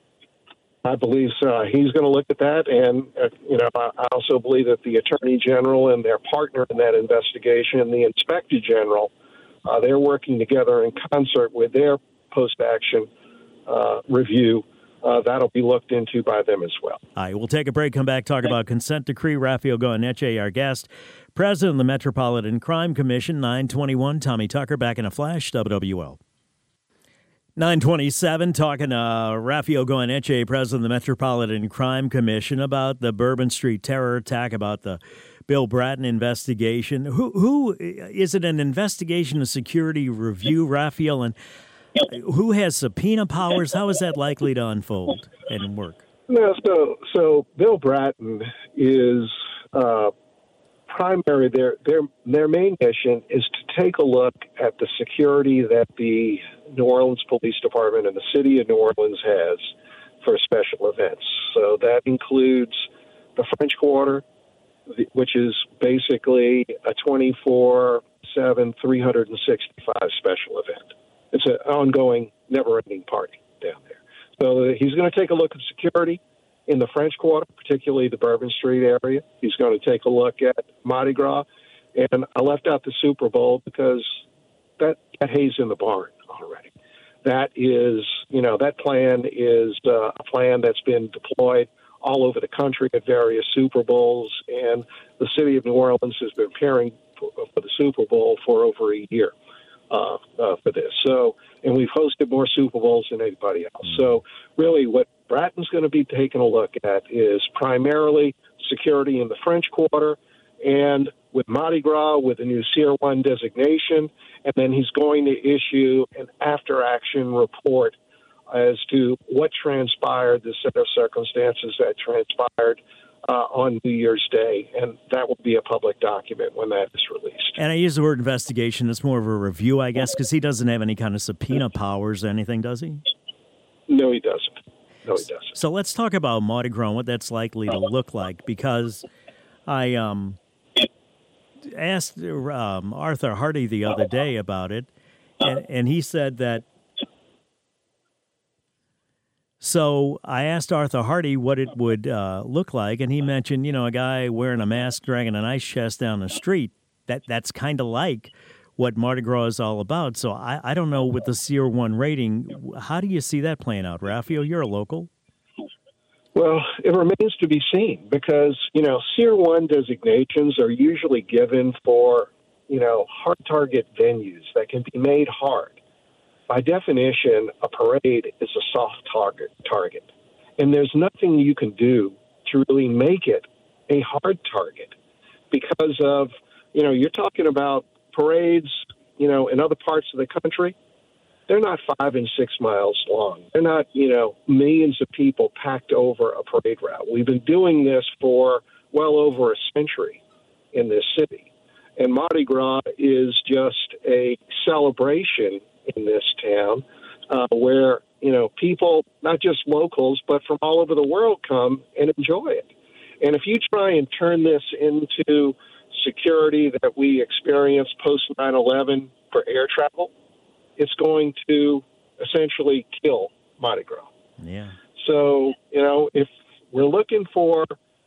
I believe uh, he's going to look at that, and uh, you know, I also believe that the Attorney General and their partner in that investigation, the Inspector General, uh, they're working together in concert with their post-action uh, review. Uh, that'll be looked into by them as well. All right, we'll take a break, come back, talk about consent decree. Raphael Goyeneche, our guest, president of the Metropolitan Crime Commission, nine twenty-one. Tommy Tucker back in a flash, W W L. nine twenty-seven, talking to Raphael Goyeneche, president of the Metropolitan Crime Commission, about the Bourbon Street terror attack, about the Bill Bratton investigation. Who, who is it an investigation, a security review, Raphael, and who has subpoena powers? How is that likely to unfold and work? No, so so Bill Bratton is uh, primary. Their their their main mission is to take a look at the security that the New Orleans Police Department and the city of New Orleans has for special events. So that includes the French Quarter, which is basically a twenty-four seven, three hundred sixty-five special event. It's an ongoing, never-ending party down there. So he's going to take a look at security in the French Quarter, particularly the Bourbon Street area. He's going to take a look at Mardi Gras. And I left out the Super Bowl because that, that hay's in the barn already. That is, you know, that plan is uh, a plan that's been deployed all over the country at various Super Bowls, and the city of New Orleans has been preparing for, for the Super Bowl for over a year uh, uh, for this. So, and we've hosted more Super Bowls than anybody else. Mm-hmm. So, really, what Bratton's going to be taking a look at is primarily security in the French Quarter, and with Mardi Gras, with the new Tier one designation, and then he's going to issue an after-action report as to what transpired, the set of circumstances that transpired uh, on New Year's Day, and that will be a public document when that is released. And I use the word investigation. It's more of a review, I guess, because he doesn't have any kind of subpoena powers or anything, does he? No, he doesn't. No, he doesn't. So let's talk about Mardi Gras and what that's likely to look like, because I um, asked um, Arthur Hardy the other day about it, and, and he said that. So I asked Arthur Hardy what it would uh, look like, and he mentioned, you know, a guy wearing a mask dragging an ice chest down the street. That That's kind of like what Mardi Gras is all about. So I, I don't know with the C R one rating, how do you see that playing out? Raphael, you're a local. Well, it remains to be seen because, you know, C R one designations are usually given for, you know, hard target venues that can be made hard. By definition, a parade is a soft target, target. And there's nothing you can do to really make it a hard target because of, you know, you're talking about parades, you know, in other parts of the country. They're not five and six miles long. They're not, you know, millions of people packed over a parade route. We've been doing this for well over a century in this city. And Mardi Gras is just a celebration in this town uh, where, you know, people, not just locals, but from all over the world come and enjoy it. And if you try and turn this into security that we experienced post nine eleven for air travel, it's going to essentially kill Mardi Gras. Yeah. So, you know, if we're looking for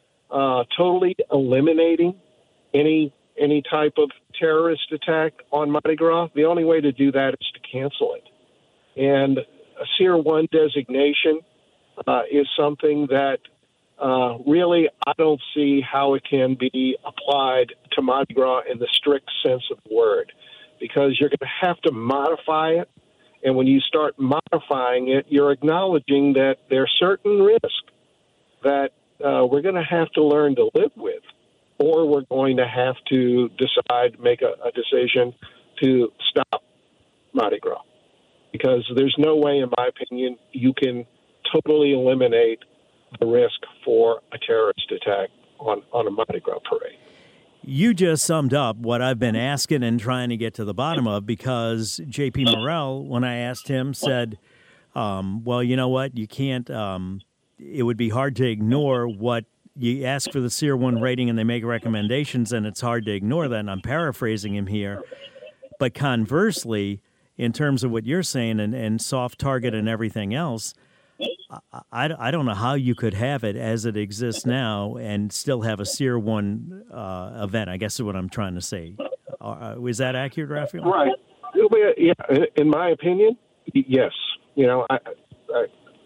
uh, totally eliminating any any type of terrorist attack on Mardi Gras, the only way to do that is to cancel it. And a C R one designation uh, is something that uh, really I don't see how it can be applied to Mardi Gras in the strict sense of the word, because you're going to have to modify it. And when you start modifying it, you're acknowledging that there are certain risks that uh, we're going to have to learn to live with, or we're going to have to decide, make a, a decision to stop Mardi Gras. Because there's no way, in my opinion, you can totally eliminate the risk for a terrorist attack on, on a Mardi Gras parade. You just summed up what I've been asking and trying to get to the bottom of, because J P Morrell, when I asked him, said, um, well, you know what, you can't, um, it would be hard to ignore what you ask for the C R one rating and they make recommendations, and it's hard to ignore that. And I'm paraphrasing him here. But conversely, in terms of what you're saying and, and soft target and everything else, I, I, I don't know how you could have it as it exists now and still have a C R one uh, event, I guess is what I'm trying to say. Uh, is that accurate, Raphael? Right. Yeah, in my opinion, yes. You know, I I,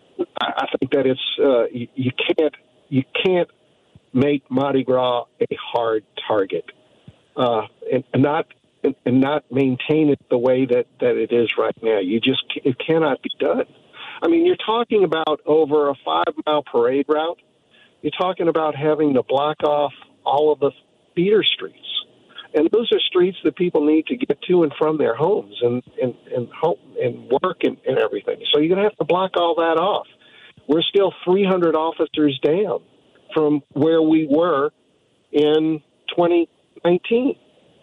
I think that it's uh, you, you can't you can't make Mardi Gras a hard target, uh, and, and not and, and not maintain it the way that, that it is right now. You just it cannot be done. I mean, you're talking about over a five-mile parade route. You're talking about having to block off all of the feeder streets. And those are streets that people need to get to and from their homes and, and, and home and work and, and everything. So you're going to have to block all that off. We're still three hundred officers down from where we were in twenty nineteen.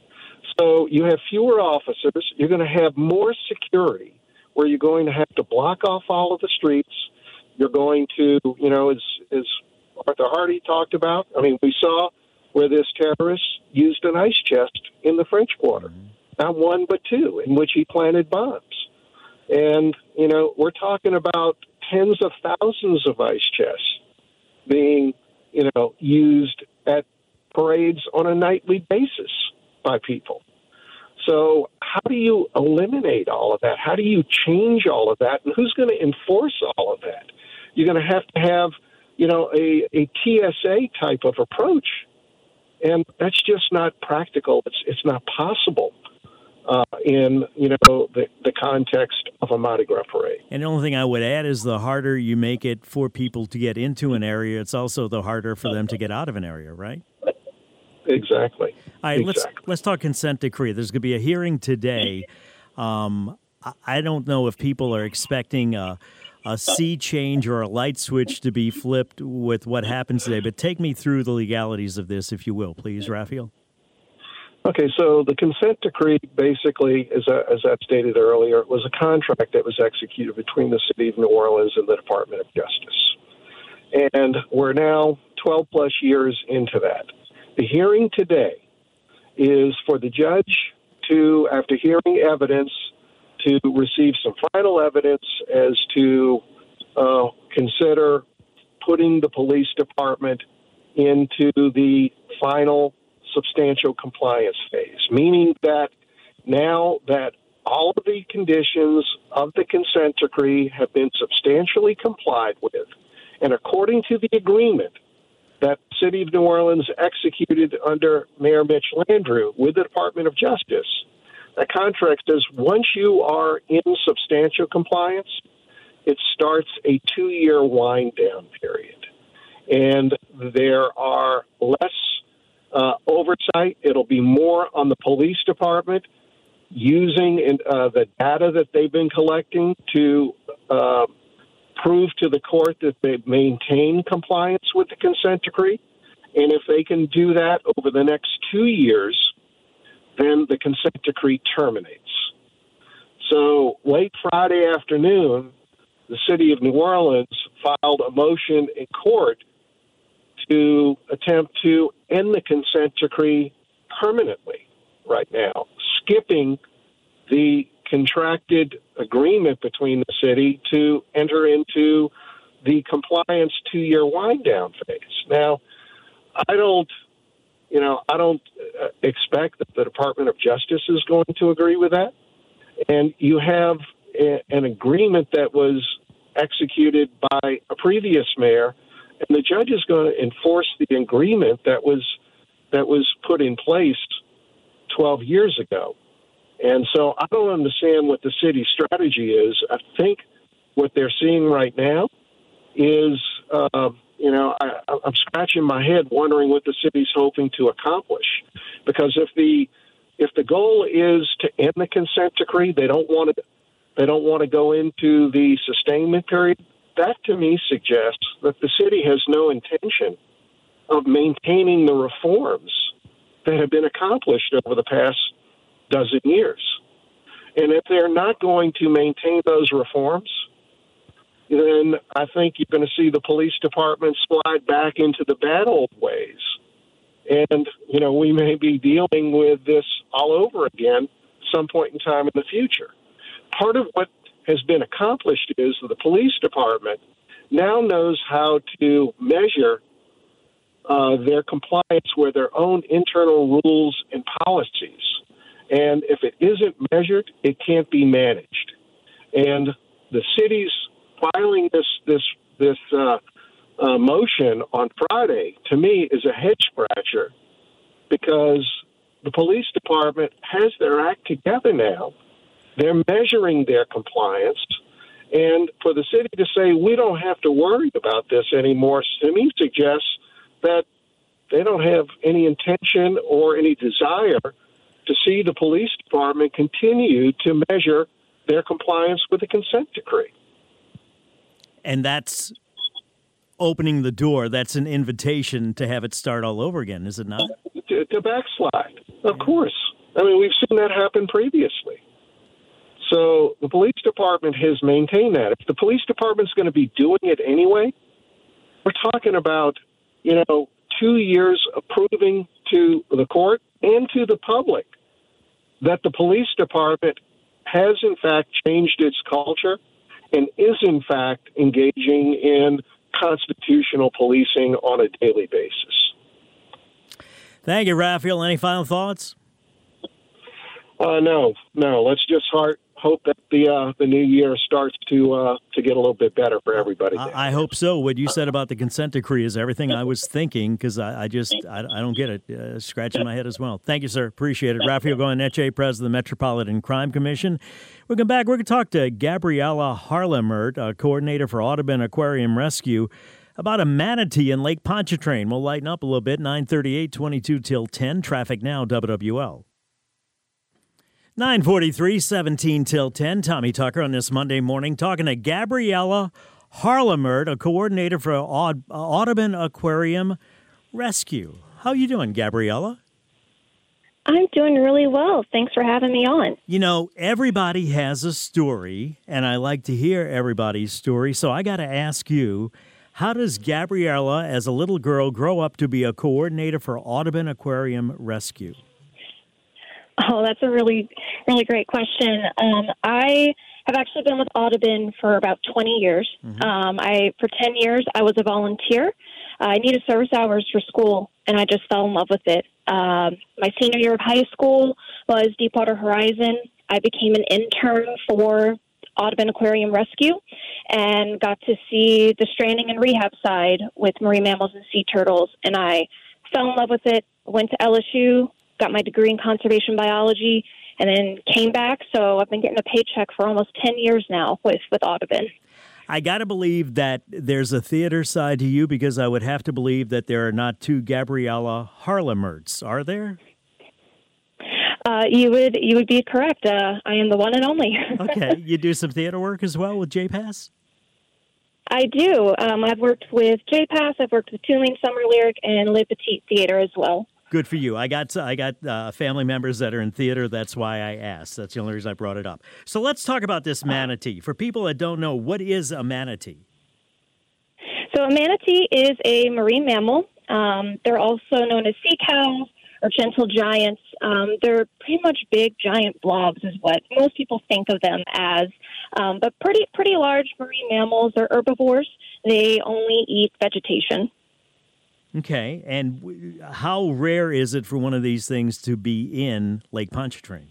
So you have fewer officers. You're going to have more security, where you're going to have to block off all of the streets. You're going to, you know, as, as Arthur Hardy talked about, I mean, we saw where this terrorist used an ice chest in the French Quarter. Mm-hmm. Not one, but two, in which he planted bombs. And, you know, we're talking about tens of thousands of ice chests being, you know, used at parades on a nightly basis by people. So how do you eliminate all of that? How do you change all of that? And who's going to enforce all of that? You're going to have to have, you know, a, a T S A type of approach. And that's just not practical. It's it's not possible uh, in, you know, the, the context of a Mardi Gras parade. And the only thing I would add is the harder you make it for people to get into an area, it's also the harder for them to get out of an area, right? Exactly. All right, exactly. let's let's talk consent decree. There's going to be a hearing today. Um, I, I don't know if people are expecting a, a sea change or a light switch to be flipped with what happens today. But take me through the legalities of this, if you will, please, Raphael. Okay, so the consent decree basically, as I, as I stated earlier, was a contract that was executed between the City of New Orleans and the Department of Justice. And we're now twelve plus years into that. The hearing today is for the judge to, after hearing evidence, to receive some final evidence as to uh, consider putting the police department into the final substantial compliance phase, meaning that now that all of the conditions of the consent decree have been substantially complied with, and according to the agreement that the City of New Orleans executed under Mayor Mitch Landrieu with the Department of Justice, that contract says once you are in substantial compliance, it starts a two-year wind-down period. And there are less uh, oversight. It'll be more on the police department using uh, the data that they've been collecting to uh, prove to the court that they've maintained compliance with the consent decree. And if they can do that over the next two years, then the consent decree terminates. So late Friday afternoon, the City of New Orleans filed a motion in court to attempt to end the consent decree permanently right now, skipping the contracted agreement between the city to enter into the compliance two-year wind-down phase. Now, I don't, you know, I don't uh, expect that the Department of Justice is going to agree with that. And you have a, an agreement that was executed by a previous mayor, and the judge is going to enforce the agreement that was that was put in place twelve years ago. And so I don't understand what the city's strategy is. I think what they're seeing right now is, uh, you know, I, I'm scratching my head wondering what the city's hoping to accomplish. Because if the if the goal is to end the consent decree, they don't want to they don't want to go into the sustainment period. That to me suggests that the city has no intention of maintaining the reforms that have been accomplished over the past dozen years. And if they're not going to maintain those reforms, then I think you're going to see the police department slide back into the bad old ways. And, you know, we may be dealing with this all over again some point in time in the future. Part of what has been accomplished is that the police department now knows how to measure uh, their compliance with their own internal rules and policies. And if it isn't measured, it can't be managed. And the city's filing this this this uh, uh, motion on Friday, to me, is a head scratcher because the police department has their act together now. They're measuring their compliance. And for the city to say, we don't have to worry about this anymore, to me suggests that they don't have any intention or any desire to see the police department continue to measure their compliance with the consent decree. And that's opening the door. That's an invitation to have it start all over again, is it not? To, to backslide, of course. I mean, we've seen that happen previously. So the police department has maintained that. If the police department's going to be doing it anyway, we're talking about, you know, two years of proving to the court and to the public that the police department has, in fact, changed its culture and is, in fact, engaging in constitutional policing on a daily basis. Thank you, Raphael. Any final thoughts? Uh, no, no. Let's just heart, hope that the uh, the new year starts to uh, to get a little bit better for everybody. I, I hope so. What you said about the consent decree is everything I was thinking because I, I just I, I don't get it. Uh, scratching my head as well. Thank you, sir. Appreciate it. Raphael Goyeneche, president of the Metropolitan Crime Commission. We'll come back. We're going to talk to Gabriella Harlemert, uh, coordinator for Audubon Aquarium Rescue, about a manatee in Lake Pontchartrain. We'll lighten up a little bit. nine thirty-eight, twenty-two till ten. Traffic now, W W L. nine forty-three, seventeen till ten. Tommy Tucker on this Monday morning talking to Gabriella Harlemert, a coordinator for Aud- Audubon Aquarium Rescue. How you doing, Gabriella? I'm doing really well. Thanks for having me on. You know, everybody has a story, and I like to hear everybody's story. So I got to ask you, how does Gabriella, as a little girl, grow up to be a coordinator for Audubon Aquarium Rescue? Oh, that's a really, really great question. Um, I have actually been with Audubon for about twenty years. Mm-hmm. Um, I for ten years, I was a volunteer. Uh, I needed service hours for school, and I just fell in love with it. Um, my senior year of high school was Deepwater Horizon. I became an intern for Audubon Aquarium Rescue and got to see the stranding and rehab side with marine mammals and sea turtles. And I fell in love with it, went to L S U, got my degree in conservation biology, and then came back. So I've been getting a paycheck for almost ten years now with, with Audubon. I got to believe that there's a theater side to you, because I would have to believe that there are not two Gabriella Harlemerts, are there? Uh, you would you would be correct. Uh, I am the one and only. Okay. You do some theater work as well with J PASS? I do. Um, I've worked with J PASS. I've worked with Tulane Summer Lyric and Le Petit Theater as well. Good for you. I got I got uh, family members that are in theater. That's why I asked. That's the only reason I brought it up. So let's talk about this manatee. For people that don't know, what is a manatee? So a manatee is a marine mammal. Um, they're also known as sea cows or gentle giants. Um, they're pretty much big, giant blobs is what most people think of them as. Um, but pretty pretty large marine mammals. They're herbivores. They only eat vegetation. Okay, and w- how rare is it for one of these things to be in Lake Pontchartrain?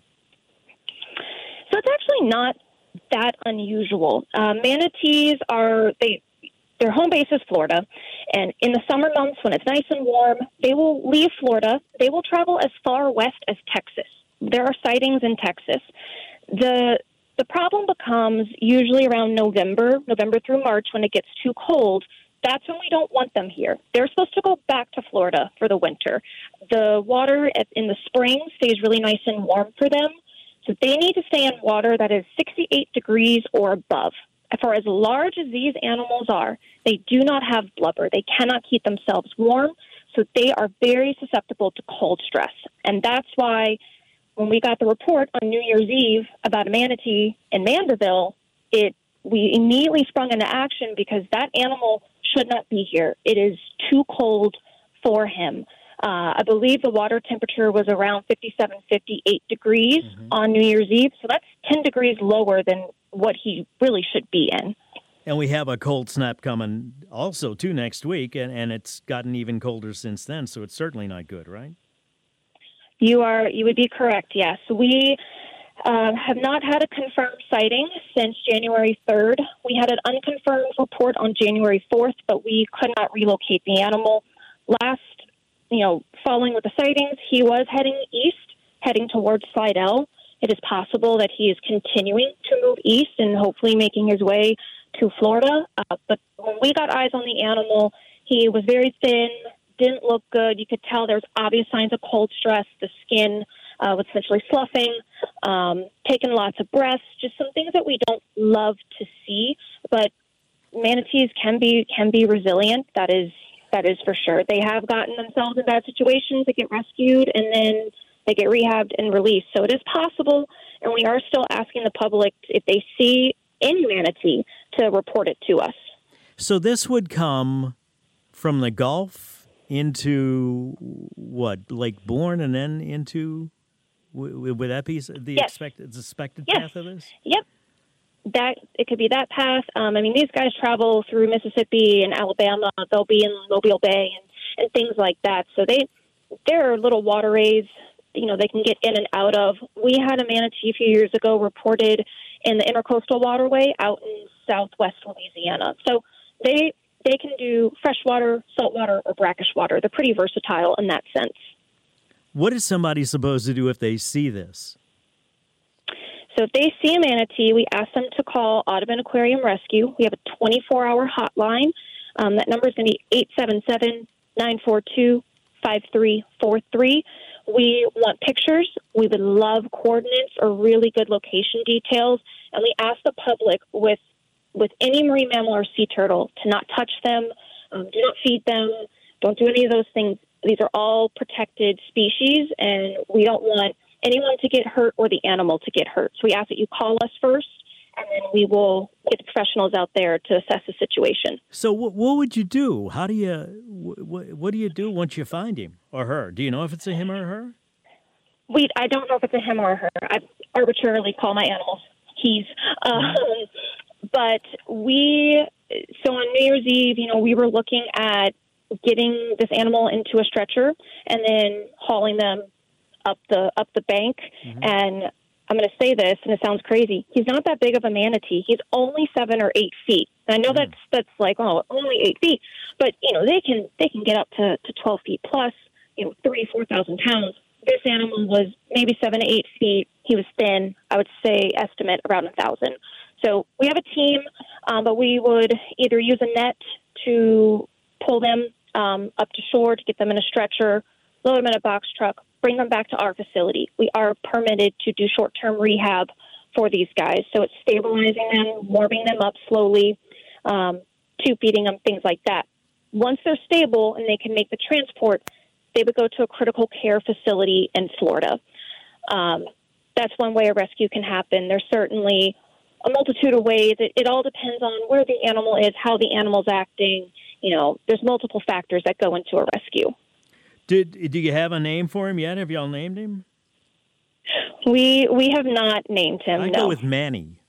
So it's actually not that unusual. Uh, manatees are, they their home base is Florida, and in the summer months when it's nice and warm, they will leave Florida. They will travel as far west as Texas. There are sightings in Texas. The the problem becomes usually around November, November through March, when it gets too cold. That's when we don't want them here. They're supposed to go back to Florida for the winter. The water at, in the spring stays really nice and warm for them. So they need to stay in water that is sixty-eight degrees or above. For as large as these animals are, they do not have blubber. They cannot keep themselves warm. So they are very susceptible to cold stress. And that's why when we got the report on New Year's Eve about a manatee in Mandeville, it we immediately sprung into action because that animal should not be here. It is too cold for him. Uh, I believe the water temperature was around fifty-seven, fifty-eight degrees mm-hmm. on New Year's Eve. So that's ten degrees lower than what he really should be in. And we have a cold snap coming also, too, next week, and, and it's gotten even colder since then, so it's certainly not good, right? You are. You would be correct, yes. We uh, have not had a confirmed sighting since January third. We had an unconfirmed report on January fourth, but we could not relocate the animal. Last, you know, following with the sightings, he was heading east, heading towards Slidell. It is possible that he is continuing to move east and hopefully making his way to Florida. Uh, but when we got eyes on the animal, he was very thin, didn't look good. You could tell there's obvious signs of cold stress. The skin uh, was essentially sloughing, um, taking lots of breaths, just some things that we don't love to see. But manatees can be can be resilient. That is that is for sure. They have gotten themselves in bad situations. They get rescued and then they get rehabbed and released. So it is possible, and we are still asking the public if they see any manatee to report it to us. So this would come from the Gulf into what, Lake Bourne, and then into, would that be the yes. expected, expected yes. path of this? Yep. That it could be that path. Um, I mean, these guys travel through Mississippi and Alabama. They'll be in Mobile Bay and, and things like that. So they there are little waterways, you know, they can get in and out of. We had a manatee a few years ago reported in the Intercoastal Waterway out in southwest Louisiana. So they they can do freshwater, saltwater, or brackish water. They're pretty versatile in that sense. What is somebody supposed to do if they see this? So if they see a manatee, we ask them to call Audubon Aquarium Rescue. We have a twenty-four hour hotline. Um, that number is going to be eight seven seven, nine four two, five three four three. we want pictures. We would love coordinates or really good location details. And we ask the public with with any marine mammal or sea turtle to not touch them, um, do not feed them, don't do any of those things. These are all protected species, and we don't want anyone to get hurt or the animal to get hurt. So we ask that you call us first, and then we will get the professionals out there to assess the situation. So what, what would you do? How do you, what, what do you do once you find him or her? Do you know if it's a him or her? We, I don't know if it's a him or a her. I arbitrarily call my animals he's. Um, but we, so on New Year's Eve, you know, we were looking at getting this animal into a stretcher and then hauling them up the up the bank. Mm-hmm. And I'm going to say this, and it sounds crazy. He's not that big of a manatee. He's only seven or eight feet. And I know mm-hmm. that's that's like oh, only eight feet, but you know they can they can get up to, to twelve feet plus. You know, three four thousand pounds. This animal was maybe seven to eight feet. He was thin. I would say estimate around a thousand. So we have a team, um, but we would either use a net to pull them um, up to shore to get them in a stretcher, load them in a box truck, bring them back to our facility. We are permitted to do short-term rehab for these guys. So it's stabilizing them, warming them up slowly, um, tube feeding them, things like that. Once they're stable and they can make the transport, they would go to a critical care facility in Florida. Um, that's one way a rescue can happen. There's certainly a multitude of ways. It, it all depends on where the animal is, how the animal's acting. You know, there's multiple factors that go into a rescue. Did do you have a name for him yet? Have y'all named him? We we have not named him. I no. go with Manny.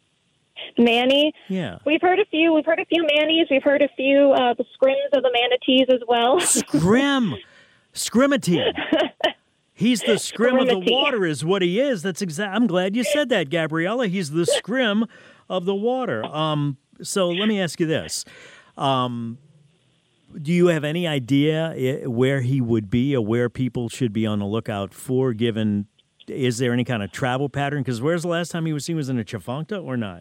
Manny? Yeah. We've heard a few. We've heard a few Mannies. We've heard a few uh, the scrims of the manatees as well. Scrim. Scrimity. He's the scrim of the water is what he is. That's exact. I'm glad you said that, Gabriella. He's the scrim of the water. Um. So let me ask you this. Um. Do you have any idea where he would be or where people should be on the lookout for, given, is there any kind of travel pattern? Because where's the last time he was seen? Was in a Tchefuncte or not?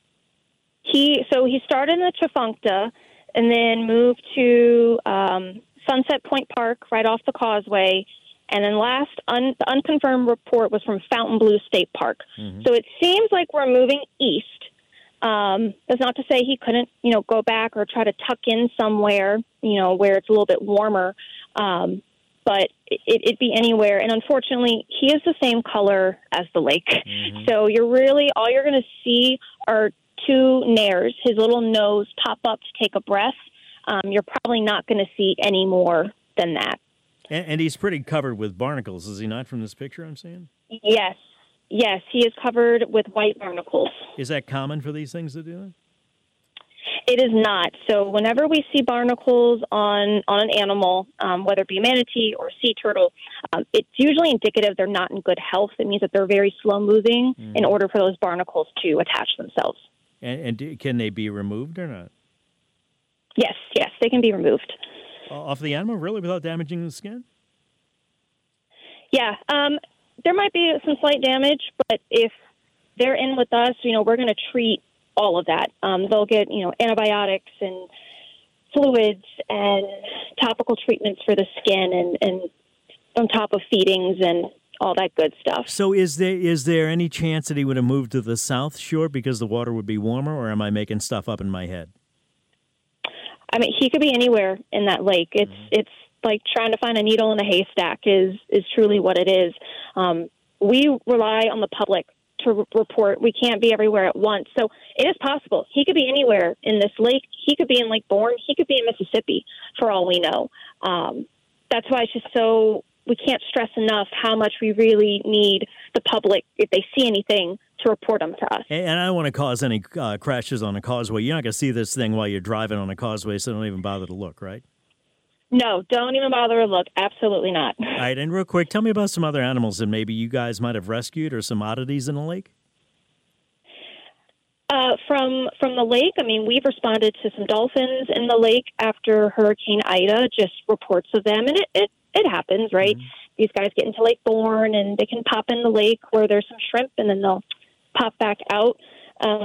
He So he started in the Tchefuncte and then moved to um, Sunset Point Park right off the causeway. And then last, un, the unconfirmed report was from Fontainebleau State Park. Mm-hmm. So it seems like we're moving east. Um, that's not to say he couldn't, you know, go back or try to tuck in somewhere, you know, where it's a little bit warmer. Um, but it, it'd be anywhere. And unfortunately, he is the same color as the lake. Mm-hmm. So you're really, all you're going to see are two nares, his little nose pop up to take a breath. Um, you're probably not going to see any more than that. And, and he's pretty covered with barnacles, is he not, from this picture I'm seeing? Yes. Yes, he is covered with white barnacles. Is that common for these things to do that? It is not. So whenever we see barnacles on, on an animal, um, whether it be manatee or sea turtle, um, it's usually indicative they're not in good health. It means that they're very slow-moving mm. in order for those barnacles to attach themselves. And, and do, can they be removed or not? Yes, yes, they can be removed. Off the animal, really, without damaging the skin? Yeah, um... there might be some slight damage, but if they're in with us, you know, we're going to treat all of that. Um, they'll get, you know, antibiotics and fluids and topical treatments for the skin and, and on top of feedings and all that good stuff. So is there is there any chance that he would have moved to the South Shore because the water would be warmer, or am I making stuff up in my head? I mean, he could be anywhere in that lake. It's mm-hmm. it's like trying to find a needle in a haystack is, is truly what it is. Um, we rely on the public to re- report. We can't be everywhere at once. So it is possible. He could be anywhere in this lake. He could be in Lake Bourne. He could be in Mississippi for all we know. Um, that's why it's just so, we can't stress enough how much we really need the public, if they see anything, to report them to us. And I don't want to cause any uh, crashes on a causeway. You're not going to see this thing while you're driving on a causeway, so don't even bother to look, right? No, don't even bother to look. Absolutely not. All right, and real quick, tell me about some other animals that maybe you guys might have rescued or some oddities in the lake. Uh, from from the lake, I mean, we've responded to some dolphins in the lake after Hurricane Ida, just reports of them, and it, it, it happens, right? Mm-hmm. These guys get into Lake Bourne, and they can pop in the lake where there's some shrimp, and then they'll pop back out. Um,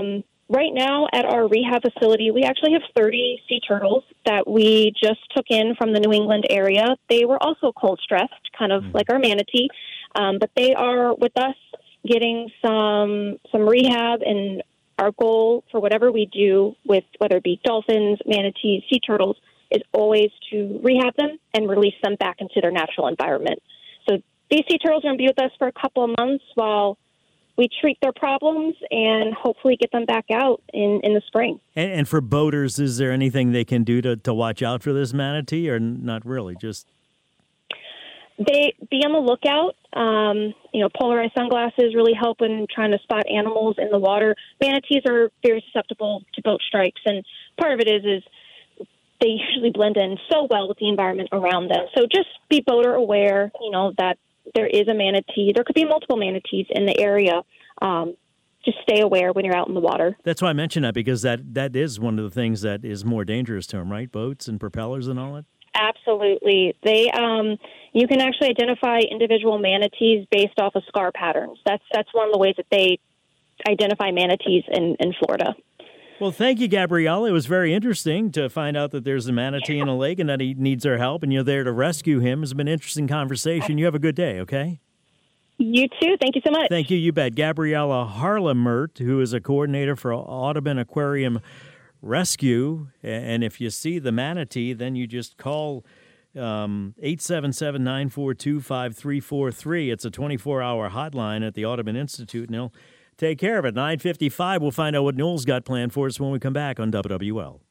right now at our rehab facility, we actually have thirty sea turtles that we just took in from the New England area. They were also cold stressed, kind of like our manatee, um, but they are with us getting some some rehab. And our goal for whatever we do with whether it be dolphins, manatees, sea turtles is always to rehab them and release them back into their natural environment. So these sea turtles are going to be with us for a couple of months while we treat their problems and hopefully get them back out in, in the spring. And, and for boaters, is there anything they can do to, to watch out for this manatee, or not really? Just they be on the lookout. Um, you know, polarized sunglasses really help in trying to spot animals in the water. Manatees are very susceptible to boat strikes, and part of it is is they usually blend in so well with the environment around them. So just be boater aware. You know that there is a manatee. There could be multiple manatees in the area. Um, just stay aware when you're out in the water. That's why I mention that, because that, that is one of the things that is more dangerous to them, right? Boats and propellers and all that? Absolutely. They, um, you can actually identify individual manatees based off of scar patterns. That's that's one of the ways that they identify manatees in, in Florida. Well, thank you, Gabrielle. It was very interesting to find out that there's a manatee in a lake and that he needs our help, and you're there to rescue him. It's been an interesting conversation. You have a good day, okay? You too. Thank you so much. Thank you. You bet. Gabriella Harlemert, who is a coordinator for Audubon Aquarium Rescue. And if you see the manatee, then you just call um, eight seven seven, nine four two, five three four three. It's a twenty-four hour hotline at the Audubon Institute, and they'll take care of it. nine fifty-five, we'll find out what Noel's got planned for us when we come back on W W L.